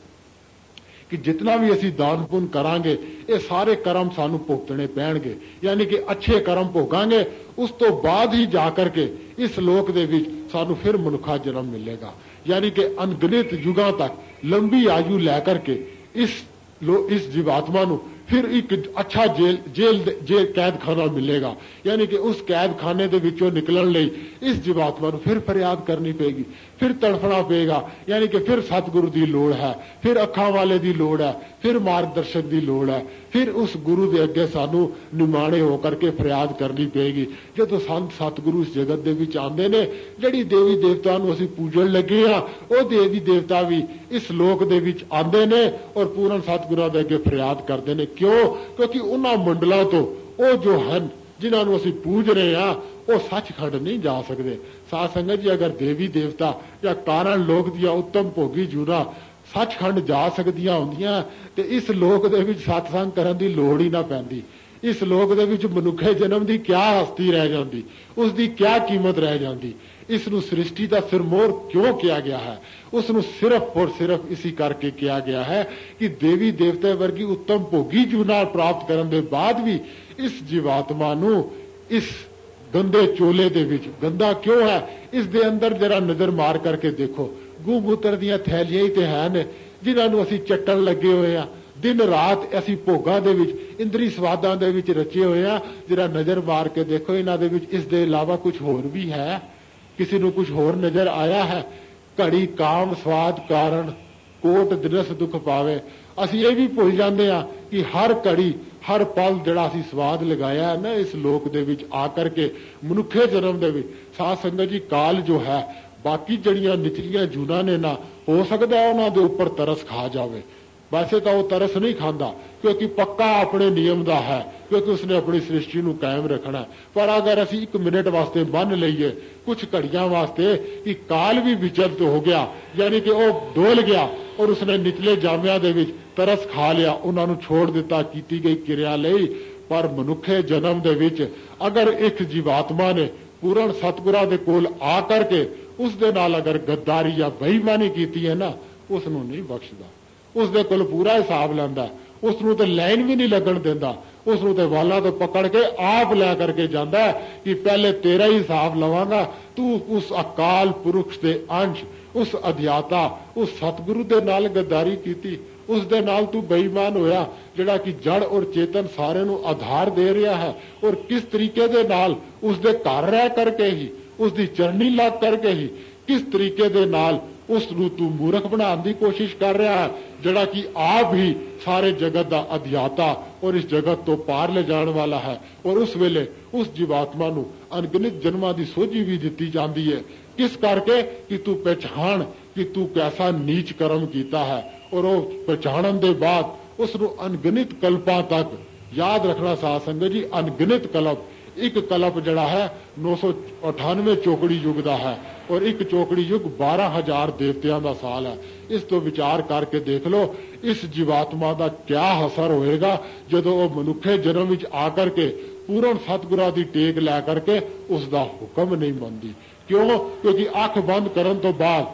कि जितना भी असी दान पुण्य करांगे ये सारे कर्म सानू भुगतने पैणगे। यानी कि अच्छे कर्म भोगांगे उस तो बाद ही जाकर के इस लोक दे विच सानू फिर मनुखा जन्म मिलेगा। यानी कि अनगिनत युगां तक लंबी आयु लैकर के इस लो इस जीवात्मा नू फिर एक अच्छा जेल जेल जेल कैद खाना मिलेगा। यानी कि उस कैद खाने दे विचों निकलण लई इस जीवात्मा नू फिर फरियाद करनी पेगी, फिर तड़फना पेगा। यानी कि फिर सतगुरु की लोड़ है, फिर अखां वाले की लोड़ है, फिर मार्गदर्शक की लोड़ है, फिर उस गुरु के अगे सानू निमाणे होकर के फरियाद करनी पेगी। जो संत सतगुरु इस जगत दे विच आंदे ने, जिहड़ी देवी देवता नू असीं पूजण लगे हां वो देवी देवता भी इस लोक दे विच आंदे ने और पूर्ण सतगुरां दे अगे फरियाद करदे ने। क्यों? क्योंकि उन्हां मंडलां तो वो जो हन जिन्हां नूं असीं पूज रहे हां वो सचखंड नहीं जा सकते। साध संगत जी अगर देवी देवता या कारण लोक दियां उत्तम भोगी जूना सचखंड जा सकदियां हुंदियां ते इस लोक दे विच सत्संग करन दी लोड़ ही ना पैंदी। इस लोक दे विच मनुखे जन्म दी क्या हस्ती रह जांदी, उसकी क्या कीमत रह जांदी। इसनूं सृष्टि का सिरमौर क्यों किया गया है? उसनूं सिर्फ और सिर्फ इसी करके किया गया है कि देवी देवते वर्गी उत्तम भोगी जूना प्राप्त करने के बाद भी इस जीवात्मा नूं इस गंदे चोले दे विच, गंदा क्यों है इस दे अंदर जरा नजर मार करके देखो, गू मूत्र दियां थैलियां ही ते है ने जिन्हां नूं असीं चट्टण लगे हुए आ। दिन रात असीं भोगां दे विच इंद्री स्वादां दे विच रचे हुए आ। जरा नजर मार के देखो इन्हां दे विच इस दे इलावा कुछ होर भी है? किसी नूं कुछ होर नजर आया है? घड़ी काम स्वाद कारण कोट दिनस दुख पावे। असीं ये भी भुल जांदे आ कि हर घड़ी हर पल जिहड़ा असीं स्वाद लगाया है ना इस लोक दे विच आकर के मनुखे जन्म दे विच। साध संगत जी काल जो है बाकी जड़ियां निचलियां जूना ने ना हो सकता है उन्हां दे उपर तरस खा जावे, वैसे तो वह तरस नहीं खाता क्योंकि पक्का अपने नियम का है, क्योंकि उसने अपनी सृष्टि को कायम रखना। पर अगर असी एक मिनट वास्ते बन लीए, कुछ घड़ियां वास्ते कि काल भी विचलित हो गया, यानी कि वह डोल गया और उसने निचले जामिया दे विच तरस खा लिया, उन्होंने छोड़ दिता की गई क्रिया लई। पर मनुखे जन्म दे विच अगर एक जीवात्मा ने पूर्ण सतगुरा दे कोल आ करके उस दे नाल अगर गद्दारी या बेईमानी की है ना, उसनों नहीं बख्शदा, उस दे कोल पूरा हिसाब लैंदा, उसनों ते लाइन भी नहीं लगन देंदा, उसनों ते वाला तो पकड़ के आप लै करके जांदा कि पहले तेरा ही हिसाब लवांगा, तू उस अकाल पुरुष दे अंश, उस अध्याता, उस सतगुरु दे नाल गद्दारी कीती, उस दे नाल तू बेईमान होया जिहड़ा कि जड़ और चेतन सारे नूं आधार दे रहा है। और किस तरीके दे नाल उस दे घर रह करके ही, उस दी चरनी लग करके ही किस तरीके दे नाल उस नूं तू मूर्ख बनाने की कोशिश कर रहा है, जिहड़ा कि आप ही सारे जगत का अध्याता और इस जगत तो पार ले जाने वाला है। और उस वेले उस जीवात्मा नूं अनगिनत जन्मां की सोझी भी दी जाती है, किस करके कि तू पहचान कि तू कैसा नीच कर्म किया है। और वो पहचानन दे बाद उसनूं अनगिनत कल्पां तक याद रखना साध संगत जी, अनगिनत कल्प, एक कल्प जड़ा है नौ सौ अठानवे चौकड़ी युग का है और एक चौकड़ी युग बारह हजार देवतियां का साल है। इस तो विचार करके देख लो इस जीवात्मा का क्या असर होएगा जदों वो मनुखे जन्म विच आकर के पूर्ण सतगुरा की टेक लै करके उसका हुक्म नहीं मनती। क्यों? क्योंकि अख बंद करन तो बाद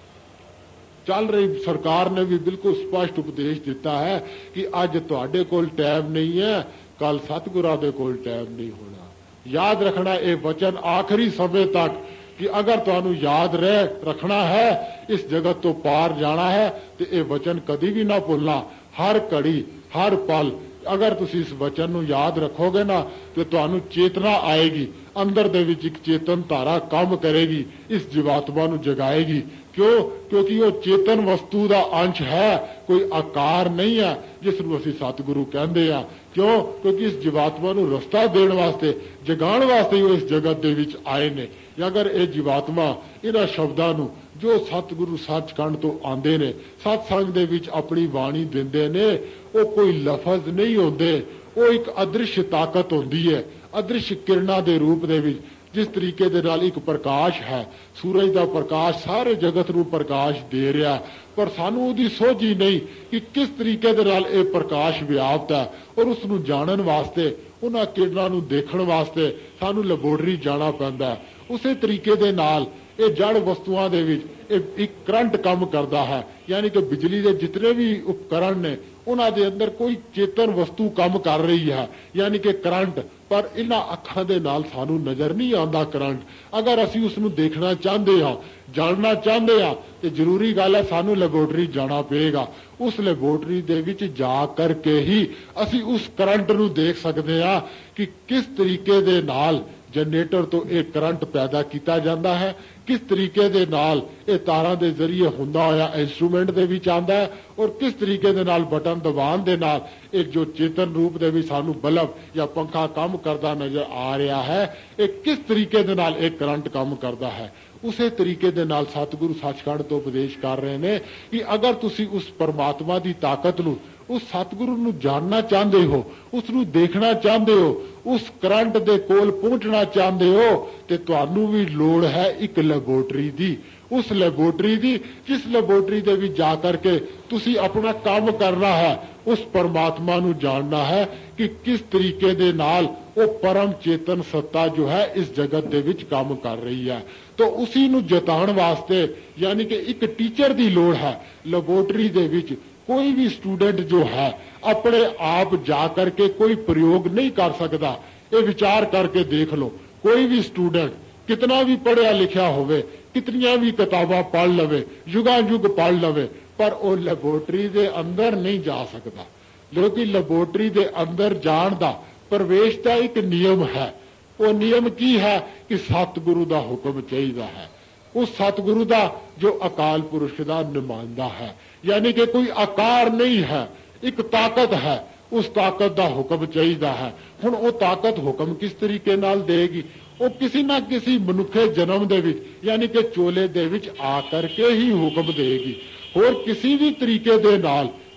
चल रही सरकार ने भी बिल्कुल स्पष्ट उपदेश दिता है कि अज तुहाडे कोल टाइम नहीं है, कल सतगुरा दे कोल टाइम नहीं होना। याद रखना ये वचन आखिरी समय तक कि अगर तुहानू याद रह रखना है, इस जगत तो पार जाना है, तो ये वचन कभी भी ना भूलना। हर घड़ी हर पल अगर तुसी इस वचन नू याद रखोगे ना तो तुहानू चेतना आएगी, अंदर दे विच एक चेतन धारा काम करेगी, इस जीवात्मा नू जगाएगी। क्यों? क्योंकि वो चेतन वस्तु का अंश है, कोई आकार नहीं है जिसनू असीं सतगुरु कहंदे आ। क्यों? क्योंकि इस जीवात्मा नू रस्ता देण वास्ते, जगाण वास्ते ही वो इस जगत दे विच आए ने। अगर ये जीवात्मा इन्हां शब्दां नू जो सतगुरु सचखंड तो आंदे ने, सत्संग दे विच अपनी बाणी दिंदे ने, वो कोई लफज नहीं होंदे, वो एक अदृश्य ताकत होंदी है, अदृश्य किरणां दे रूप दे विच। जिस तरीके दे नाल एक प्रकाश है, सूरज का प्रकाश सारे जगत नूं प्रकाश दे रहा है, पर सानू उहदी सोझी नहीं कि किस तरीके दे नाल ये प्रकाश व्याप्त है। और उसनूं जानन वास्ते, उन्हां किरणां नूं देखण वास्ते सानू लैबोरेटरी जाना पैंदा है। उसे तरीके दे नाल ये जड़ वस्तुआं दे विच एक करंट काम करता है, यानी कि बिजली के जितने भी उपकरण ने उन्हां दे अंदर कोई चेतन वस्तु काम कर रही है, यानी कि करंट। पर इन्हां अखां दे नाल सानू नजर नहीं आंदा करंट। अगर असीं उसनूं देखना चाहते हाँ, जानना चाहते हाँ, तो जरूरी गल है सानू लैबोरेटरी जाना पेगा। उस लैबोरेटरी दे विच जा करके ही असीं उस करंट नूं देख सकते हाँ कि किस तरीके दे नाल जनरेटर तो एक करंट पैदा किया जाता है, किस तरीके दे नाल ये तारां दे जरिए हुंदा होया इंस्ट्रूमेंट दे विच आंदा है, और किस तरीके दे नाल बटन दबाण दे नाल एक जो चेतन रूप दे विच सानू बल्ब या पंखा काम करता नजर आ रहा है, एक किस तरीके दे नाल एक करंट काम करता है। उसे तरीके दे नाल सतगुरु सचखंड तो उपदेश कर रहे हैं कि अगर तुसी उस परमात्मा की ताकत नूं, उस सतगुरु नूं जानना चाहते हो, उसनूं देखना चाहते हो, उस करंट दे कोल पहुंचना चाहते हो, तो तुहानू भी लोड़ है एक लैबोरेटरी दी। उस लैबोरेटरी दी जिस लैबोरेटरी दे विच जा करके तुसी अपना काम करना है, उस परमात्मा नूं जानना है कि किस तरीके दे नाल वो परम चेतन सत्ता जो है इस जगत दे विच काम कर रही है। तो उसी नूं जताण वास्ते यानी कि एक टीचर दी लोड़ है। लैबोरेटरी दे विच कोई भी स्टूडेंट जो है अपने आप जा करके कोई प्रयोग नहीं कर सकता। ये विचार करके देख लो, कोई भी स्टूडेंट कितना भी पढ़िया लिखा होवे, कितनियां भी किताबां पढ़ लवे, युगा युग पढ़ लवे, पर वो लैबोरेटरी दे अंदर नहीं जा सकता। क्योंकि लैबोरेटरी दे अंदर जाण दा प्रवेश का एक नियम है। वो नियम की है कि सतगुरु का हुक्म चाहिए है, उस सतगुरु का जो अकाल पुरुष का नुमाइंदा है, यानी कि कोई आकार नहीं है, एक ताकत है, उस ताकत का हुक्म चाहिए है। हुण वो ताकत हुक्म किस तरीके नाल देगी? वो किसी ना किसी मनुखे जन्म दे विच यानी कि चोले दे विच आकर के ही हुक्म देगी। और किसी भी तरीके दे नाल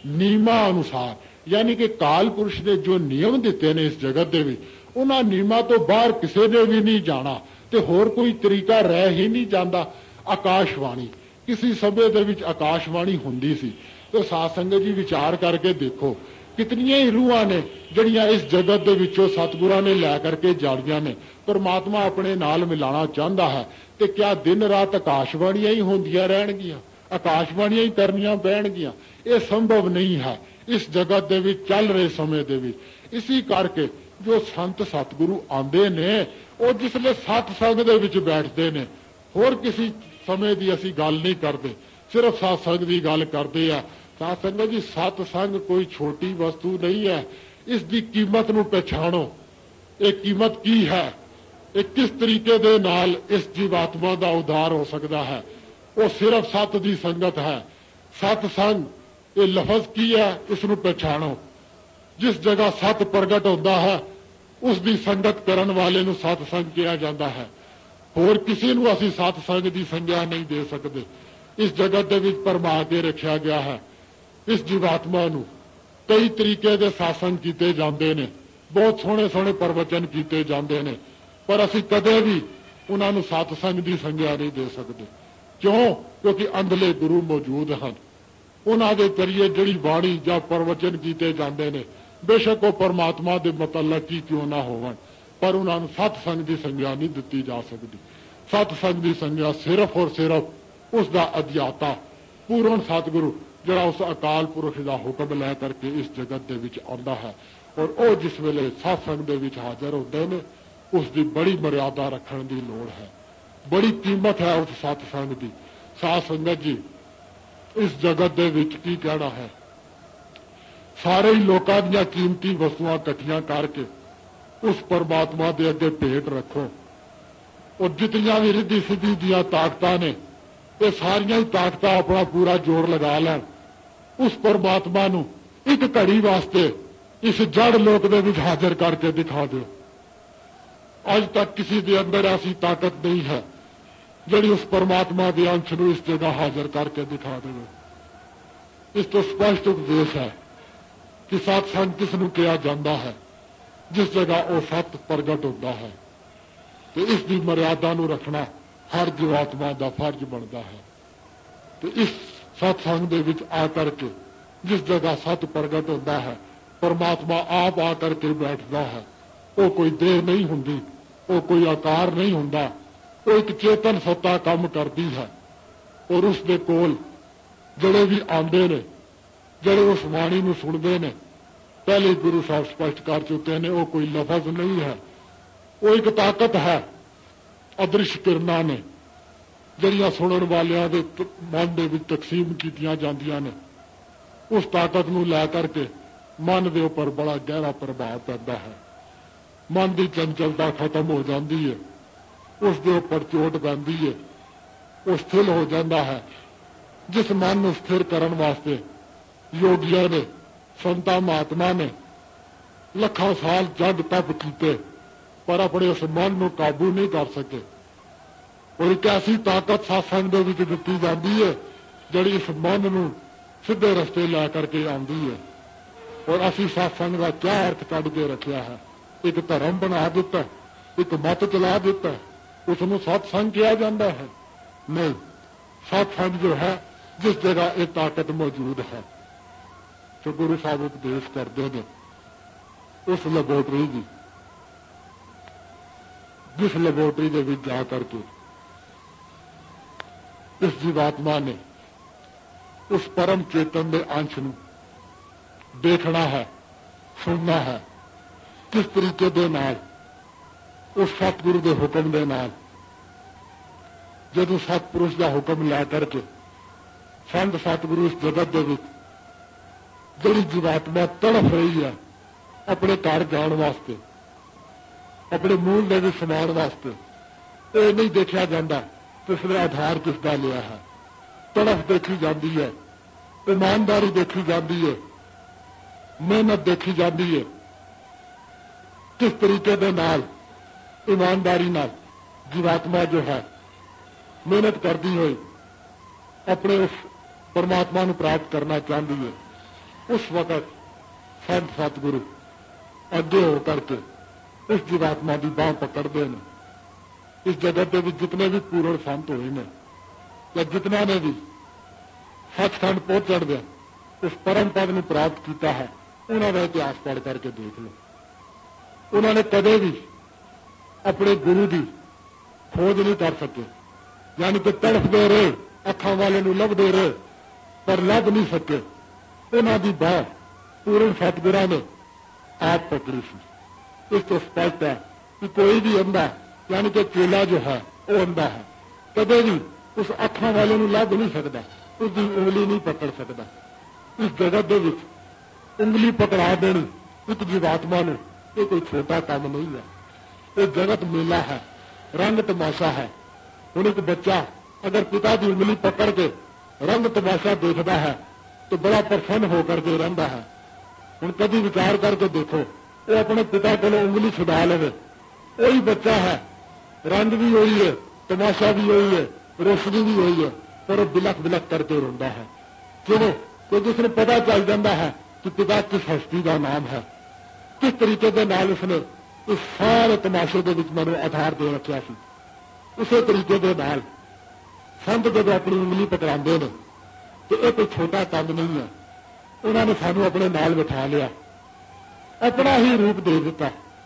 ਨਿਯਮਾਂ ਅਨੁਸਾਰ, यानी कि काल पुरुष ने जो नियम दिते ने इस जगत दे विच, उन्हां नियमां तो बाहर किसी ने भी नहीं जाना ते होर कोई तरीका रह ही नहीं जाता। आकाशवाणी, किसी समय दे विच आकाशवाणी हुंदी सी, तो साध संगत जी विचार करके देखो कितनियां ही रूहां ने जिहड़ियां इस जगत दे विचों सतगुरां ने लै करके जाड़ियां ने। परमात्मा अपने नाल मिलाना चाहता है, तो क्या दिन रात आकाशवाणियां ही होंदियां रहणगियां, आकाशवाणियां ही करनियां पैणगियां? यह संभव नहीं है इस जगत दे विच चल रहे समय दे विच। इसी करके जो संत सतगुरु आंदे ने, वो जिसले सतसंग दे विच बैठदे ने, होर किसी समय की असीं गल नहीं करते, सिर्फ सतसंग की गल करते हैं। सतसंग जी, सतसंग कोई छोटी वस्तु नहीं है। इसकी कीमत नूं पहचाणो, ये कीमत की है, ये किस तरीके दे नाल इस जीवात्मा का उद्धार हो सकता है। वो सिर्फ सत की संगत है। सतसंग ये लफज की है, इसनूं पहचाणो। जिस जगह सत प्रगट होता है, उसकी संगत करन वाले नूं सतसंग कहा जाता है। होर किसी नूं असीं सतसंग की संज्ञा नहीं दे सकते। इस जगत दे विच भरमा के रखा गया है। इस जीवात्मा नूं कई तरीके दे सत्संग कीते जांदे ने, बहुत सोहणे सोहणे प्रवचन कीते जांदे ने, पर असीं कदे भी उन्हां नूं सतसंग की संज्ञा नहीं दे सकते। क्यों? क्योंकि अंदले गुरु मौजूद हैं। उन्हां दे जरिए जिहड़ी बाणी जां प्रवचन कीते जांदे ने, बेशक वो परमात्मा दे मतलब ही क्यों ना होवन, पर उन्हां नूं सतसंग की संज्ञा नहीं दित्ती जा सकती। सतसंग की संज्ञा सिर्फ और सिर्फ उसका अध्याता पूर्ण सतगुरु जिहड़ा उस अकाल पुरख का हुक्म लै करके इस जगत दे विच आउंदा है, और वो जिस वेले सतसंग दे विच हाज़र होंदे ने, उसकी बड़ी मर्यादा रखण की लोड़ है। बड़ी कीमत है उस सतसंग की। साध संगत जी, इस जगत दे विच की कहना है, सारे ही लोकां दीयां कीमती वस्तुआं इकट्ठियां करके उस परमात्मा दे अगे भेंट रखो, और जितनियां भी रिद्धि सिद्धि दीयां ताकतां ने, ये सारियां ही ताकतां अपना पूरा जोर लगा लैण, उस परमात्मा नूं एक घड़ी वास्ते इस जड़ लोक दे विच हाजिर करके दिखा दो। अज तक किसी के अंदर ऐसी ताकत नहीं है जिहड़ी उस परमात्मा के अंश नूं इस जगह हाजिर करके दिखा देवे। इस तो स्पष्ट उपदेश है कि सतसंग किसनूं कहा जाता है, जिस जगह वो सत प्रगट होता है। तो इसकी मर्यादा नूं रखना हर जीवात्मा का फर्ज बनता है। तो इस सतसंग दे विच आ करके जिस जगह सत प्रगट होता है, परमात्मा आप आकर के बैठता है। वो कोई देह नहीं हुंदी, वो कोई आकार नहीं हुंदा, वो एक चेतन सत्ता काम करती है। और उसके कोल जड़े भी आंदे ने, जड़े उस वाणी नूं सुनते ने, पहले गुरु साहब स्पष्ट कर चुके हैं, वो कोई लफज नहीं है, वो एक ताकत है। अदृश्य किरणां ने जड़ियां सुनन वालियां दे मन दे विच तकसीम कीतियां जांदियां ने, उस ताकत नूं लै करके मन दे उपर बड़ा गहरा प्रभाव पैंदा है। मन की चंचलता खत्म हो जाती है, उसके उपर चोट पैंदी है, वो स्थिर हो जाता है। जिस मन नूं स्थिर करन वास्ते योगियां ने, संतां महात्मा ने लखां साल जग तप कीते, पर अपने उस मन नूं काबू नहीं कर सके। और एक ऐसी ताकत सत्संग दे विच दित्ती जाती है जिहड़ी इस मन नूं सीधे रस्ते लै करके आउंदी है। और असीं सत्संग का क्या अर्थ कढ के रखिया है, एक धर्म बना दिता, एक मत चला दिता, उसनूं सत्संग कहा जाता है। नहीं, सत्संग जो है जिस जगह ये ताकत मौजूद है। तो गुरु साहब उपदेश करते हैं उस लेबोरेटरी की, जिस लेबोरेटरी के विच जा करके इस जीवात्मा ने उस परम चेतन के अंश नूं देखना है, सुनना है, किस तरीके दे नाल उस सतगुरु के हुक्म दे नाल। जदों सतपुरुष का हुक्म लै करके संत सतगुरु इस जगत दे विच जिहड़ी जीवात्मा तड़फ रही है अपने घर जाण वास्ते, अपने मूल दे विच समाण वास्ते, ये नहीं देखा जाता तो इसलिए आधार किसका लिया है। तड़फ देखी जाती है, ईमानदारी देखी जाती है, मेहनत देखी जाती है, किस तरीके दे नाल ईमानदारी नाल जीवात्मा जो है मेहनत करती हुई अपने उस परमात्मा नूं प्राप्त करना चाहती है। उस वक्त संत सतगुरु अगे हो करके इस जीवात्मा की बांह पकड़ते हैं। इस जगत के जितने भी पूर्ण संत हुए हैं या जितना ने भी सचखंड पहुंचण दिया उस परम पद में प्राप्त किया है, उन्होंने इतिहास पढ़ करके देख लो। उन्होंने कदे भी अपने गुरु की खोज नहीं कर सके, यानी कि तड़फते रहे, अखां वाले नूं लभदे रहे पर लभ नहीं सके। उन्होंने बाह पूर्ण सतगुरां ने आप पकड़ी सी। इस तो स्पष्ट है कि कोई भी अंधा यानी कि चेला जो है वो अंधा है, कदे भी उस अखां वाले नूं लभ नहीं सकता, उसकी उंगली नहीं पकड़ सकता। इस जगत के विच उंगली पकड़ा देनी एक जीवात्मा नूं ये कोई छोटा काम नहीं है। ये जगत मेला है, रंग तमाशा है। हुण एक बच्चा अगर पिता की उंगली पकड़ के रंग तमाशा देखता है तो बड़ा प्रसन्न होकर के रहता है। हुण कभी विचार करके देखो, वो अपने पिता को उंगली छुड़ा ले, वही बच्चा है, रंग भी वही है, तमाशा भी वही है, रोशनी भी वही है, पर वो बिलख बिलख करके रोंदा है। क्यों? क्योंकि उसने पता चल जाता है कि पिता किस हस्ती का नाम है, किस तरीके के नाल उसने इस सारे तमाशे के विच मैंने आधार दे रखा सी। उसी तरीके के नाल संत जब अपनी उंगली पकड़ाते हैं तो यह कोई छोटा काम नहीं है। उन्होंने सानू अपने नाल बिठा लिया, अपना ही रूप दे दिता,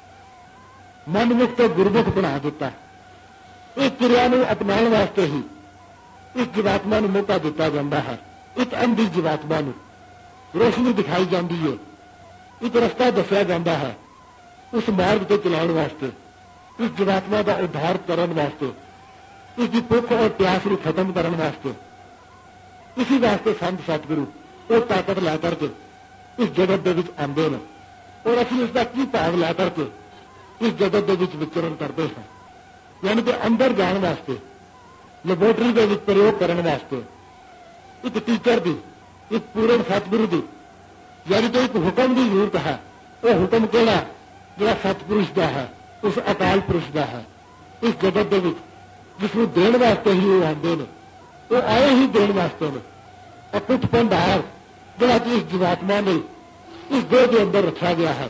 मनमुख तो गुरमुख बना दिता। इस क्रिया को अपनाने वास्ते ही इस जीवात्मा को मौका दिता जाता है। इस अंधी जीवात्मा को रोशनी दिखाई जाती है, एक रस्ता दसिया जाता है उस मार्ग को चलाने वास्ते, इस जीवात्मा का उद्धार करने वास्ते, इसकी भुख और प्यास को खत्म करने वास्ते। इसी वास्ते संत सतगुरु वो ताकत लै करके इस जगत के विच आते हैं और असं इसका की भाव लै करके इस जगत के विच विचरण करते हैं। यानी कि अंदर जाने वास्ते, लेबोरेटरी के विच प्रयोग करने वास्ते एक टीचर की, एक पूर्ण सतगुरु की, यानी कि एक हुक्म की जरूरत है। वो हुक्म केड़ा जो सतपुरुष का है, उस अकाल पुरुष का है। इस जगत के विच जिसनूं देण वास्ते ही वो आते हैं, वो आए ही देण वास्ते ने। अकुट भंडार जिहड़ा कि इस जीवात्मा ने इस देह के अंदर रखा गया है,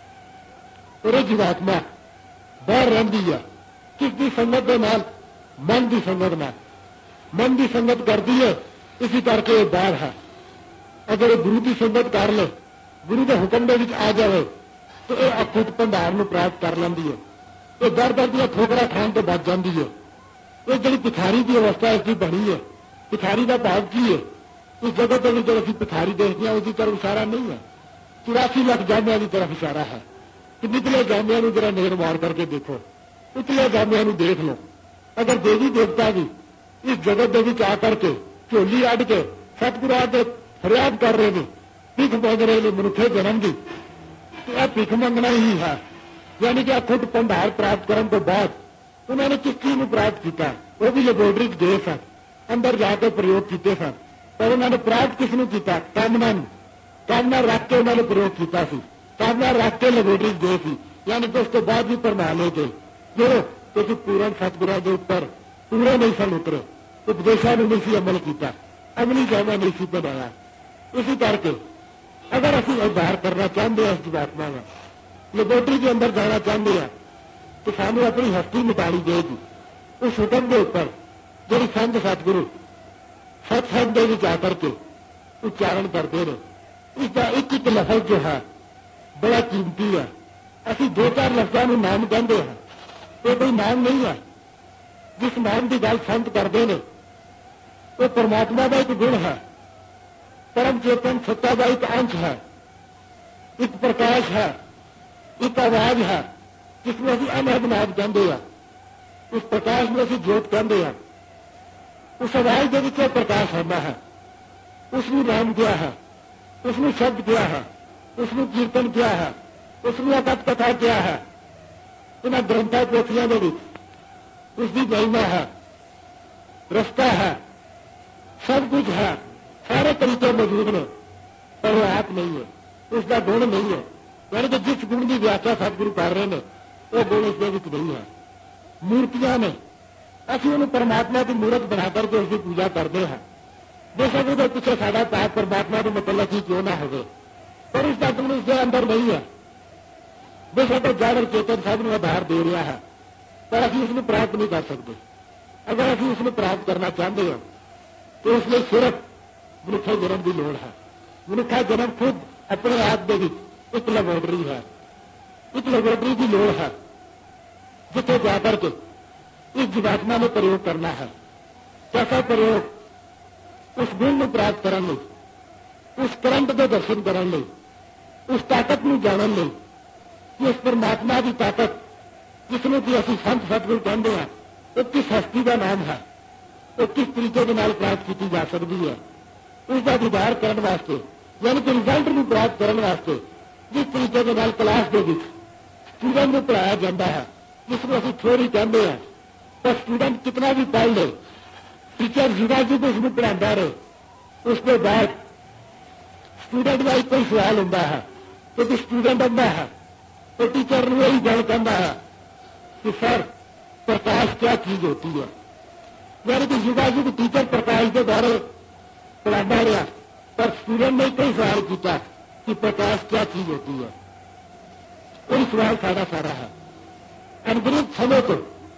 और ये जीवात्मा बाहर रहिंदी है किसकी संगत के नाल? मन की संगत नाल। मन की संगत करती है, इसी करके ये बाहर है। अगर ये गुरु की संगत कर ले, गुरु के हुक्म के विच आ जाए तो ये अकुट भंडार नूं प्राप्त कर लैंदी है। ये दर दर दी ठोकरा खाण तो बच जाती है। ये जिहड़ी भिखारी की अवस्था इसकी बनी है, भिखारी का भाव की है? इस जगत में जब असीं भिखारी देखते हैं उसकी तरफ इशारा नहीं है, चौरासी लाख जामिया की तरफ इशारा है कि निकले जामिया को जरा नेर मार करके देखो, उतले जामिया को देख लो। अगर देवी देवता भी इस जगत के विच आकर के झोली अड के सतगुरु आके फरियाद कर रहे हैं, भिख मंग रहे हैं मनुखे जन्म की, तो यह भिख मंगना ही है। यानी कि खुद भंडार प्राप्त करने के बाद उन्होंने किस चीज को प्राप्त किया? वो भी लेबोरेटरी गए सन, अंदर जाकर प्रयोग किए सन, पर उन्होंने प्राप्त किसनों किया? कामना। कामना रख के उन्होंने प्रयोग किया, कामना रख के लेबोरेटरी गए सी, यानी कि उसके बाद भी प्रमाण ले गए जो क्योंकि पूर्ण सतगुरु के उपर पूरे नहीं सन उतरे, उपदेशा ने नहीं सी अमल किया, अमली जामा नहीं सी बनाया। इसी करके अगर असं उद्धार करना चाहते हैं इस जीवात्मा का, लेबोरेटरी के अंदर जाना चाहते हैं, तो सानू अपनी हस्ती मिटानी जाएगी उस हुक्म के उपर जो संत सतगुरु सत्संग के विच आकर के उच्चारण करते हैं। इसका एक एक लफज जो है बड़ा कीमती है। असी दो चार लफ्जों को नाम कहते हैं, ये कोई नाम नहीं है। जिस नाम की गल संत करते हैं वो परमात्मा का एक गुण है, परम चेतन सत्ता का एक अंश है, एक प्रकाश है, एक आवाज है जिसमें असी अनहदनाद कहते हैं। उस प्रकाश में असी ज्योत कहते हैं। उस आवाज के विच प्रकाश होना है, उसमें नाम क्या है, उसमें शब्द क्या है, उसमें कीर्तन क्या है, उसमें अकथ कथा क्या है, इन्हें ग्रंथा पोथियों के विच उसकी महिमा है, रस्ता है, सब कुछ है, सारे तरीके मौजूद ने, पर वो आप नहीं है, उसका गुण नहीं है। यानी कि जिस गुण की व्याख्या सतगुरु कर रहे हैं वो गुण उसके विच नहीं है। मूर्तियां ने असं उन्हें परमात्मा की मूर्त बना करके उसकी पूजा करते हैं, बेशक उसके पीछे साडा पाप परमात्मा के मतलब ही क्यों ना हो, पर उस तत्व उसके अंदर नहीं है। बेशक तो जागर चेतन सब ने आधार दे रहा है, पर अभी उसमें प्राप्त नहीं कर सकते। अगर अभी उसमें प्राप्त करना चाहते हो तो उसमें सिर्फ मनुष्य जन्म की लोड़ है। मनुष्य जन्म खुद अपने आप में एक लेबोरेटरी है, एक लेबोरेटरी की लोड़ है जिसे जाकर के इस जीवात्मा में प्रयोग करना है। कैसा प्रयोग? उस गुण में प्राप्त करने, उस करंट के दर्शन करने, उस ताकत में जानने कि उस परमात्मा की ताकत जिसमें कि असं संत सतगुरु कहते हैं वो किस हस्ती का नाम है, वो किस तरीके के नाल प्राप्त की जा सकती है। उसका विचार करने वास्ते यानी कि रिजल्ट भी प्राप्त करने वास्ते जिस तरीके के नाल क्लास के स्टूडेंट को पढ़ाया जाता है, जिसमें असं थ्योरी कहते हैं, तो स्टूडेंट कितना भी पढ़ ले, टीचर जुदा जी को उसमें पढ़ाता रहे, उसके बाद स्टूडेंट का एक ही सवाल होता है क्योंकि स्टूडेंट आता है तो टीचर ने यही गल कहता है कि सर प्रकाश क्या चीज होती है। यानी कि युवा युग टीचर प्रकाश के बारे पढ़ाता रहा, पर स्टूडेंट ने कई सवाल किया कि प्रकाश क्या चीज होती है। कोई सवाल सारा सारा है। अनगिनत समय को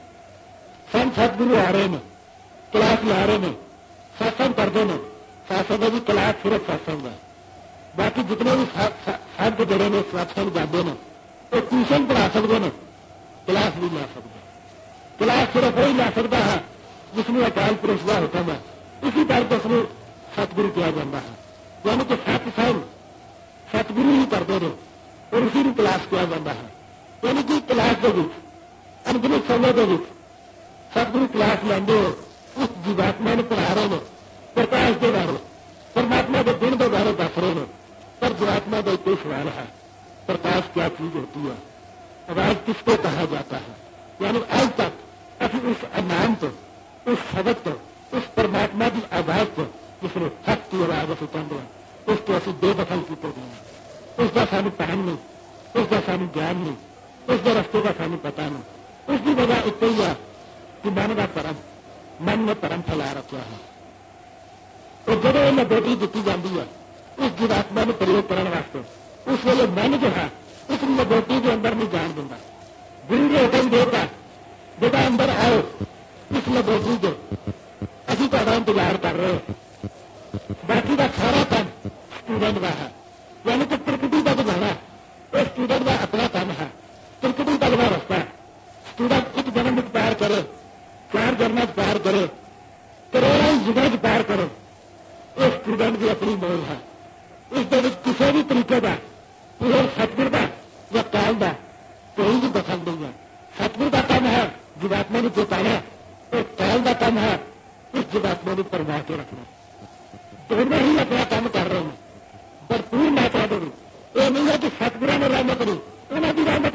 संत सतगुरु आ रहे हैं, क्लास ला रहे हैं, सत्संग करते हैं। सत्संग की क्लास सिर्फ सत्संग है, बाकी जितने भी शब्द जड़े ने सत्संग जाते हैं तो ट्यूशन पढ़ा सकते हैं, क्लास नहीं ला सकते। क्लास सिर्फ वही ला सकता है जिसमें अकाल पुरुष का हुक्म है, इसी तरह उसमें सतगुरु किया जाता है। यानी कि सत्संग सतगुरु ही करते हैं और उसी में क्लास किया जाता है। यानी कि क्लास के बीच अनगिनत समय के बीच सतगुरु क्लास लेंगे, उस जीवात्मा ने पढ़ा रहे हैं प्रकाश के बारे, परमात्मा के गुण के बारे दस रहे हैं। पर जीवात्मा का कोई सवाल है, प्रकाश क्या चीज होती है, आवाज किसको कहा जाता है। यानी आज तक अभी उस नाम को, उस शब्द को, उस परमात्मा की आवाज को जिसने सच की आवाज सुन रहा उसको असं बेदखल की नहीं, उसका सानू टाइम नहीं, उसका सानू ज्ञान नहीं, उसके रस्ते का सानू पता नहीं। उसकी वजह एक ही है कि मन का परम मन में परम फैला रखा है। और जब यह लेबोरेटरी दी जाती है उस जीवात्मा में प्रयोग करने वास्ते, उस वे मन जो है उस लेबोरेटरी के अंदर नहीं जान देता। गुरु ने हुक्म देता बेटा अंदर आओ, इस लेबोरेटरी को अभी तो इंतजार कर रहे हो। बाकी का सारा काम स्टूडेंट का है, यानी कि प्रकृति तक जाना तो स्टूडेंट का अपना काम है। प्रकृति तक का रास्ता स्टूडेंट एक जन्म पार करे, चार जन्म पार करे, करोड़ों युग पार करे, वो स्टूडेंट की अपनी मौज है। इस किसी भी तरीके का सतगुरु का या काल का कोई भी दखल नहीं है। सतगुरु का काम है जीवात्मा को चेताना, तो काल का काम है इस जीवात्मा को परवाह के रखना। दोनों ही अपना काम कर रहे हैं भरपूर मात्रा में। ये नहीं है कि सतगुरु ने रहमत करी, उन्होंने भी रहमत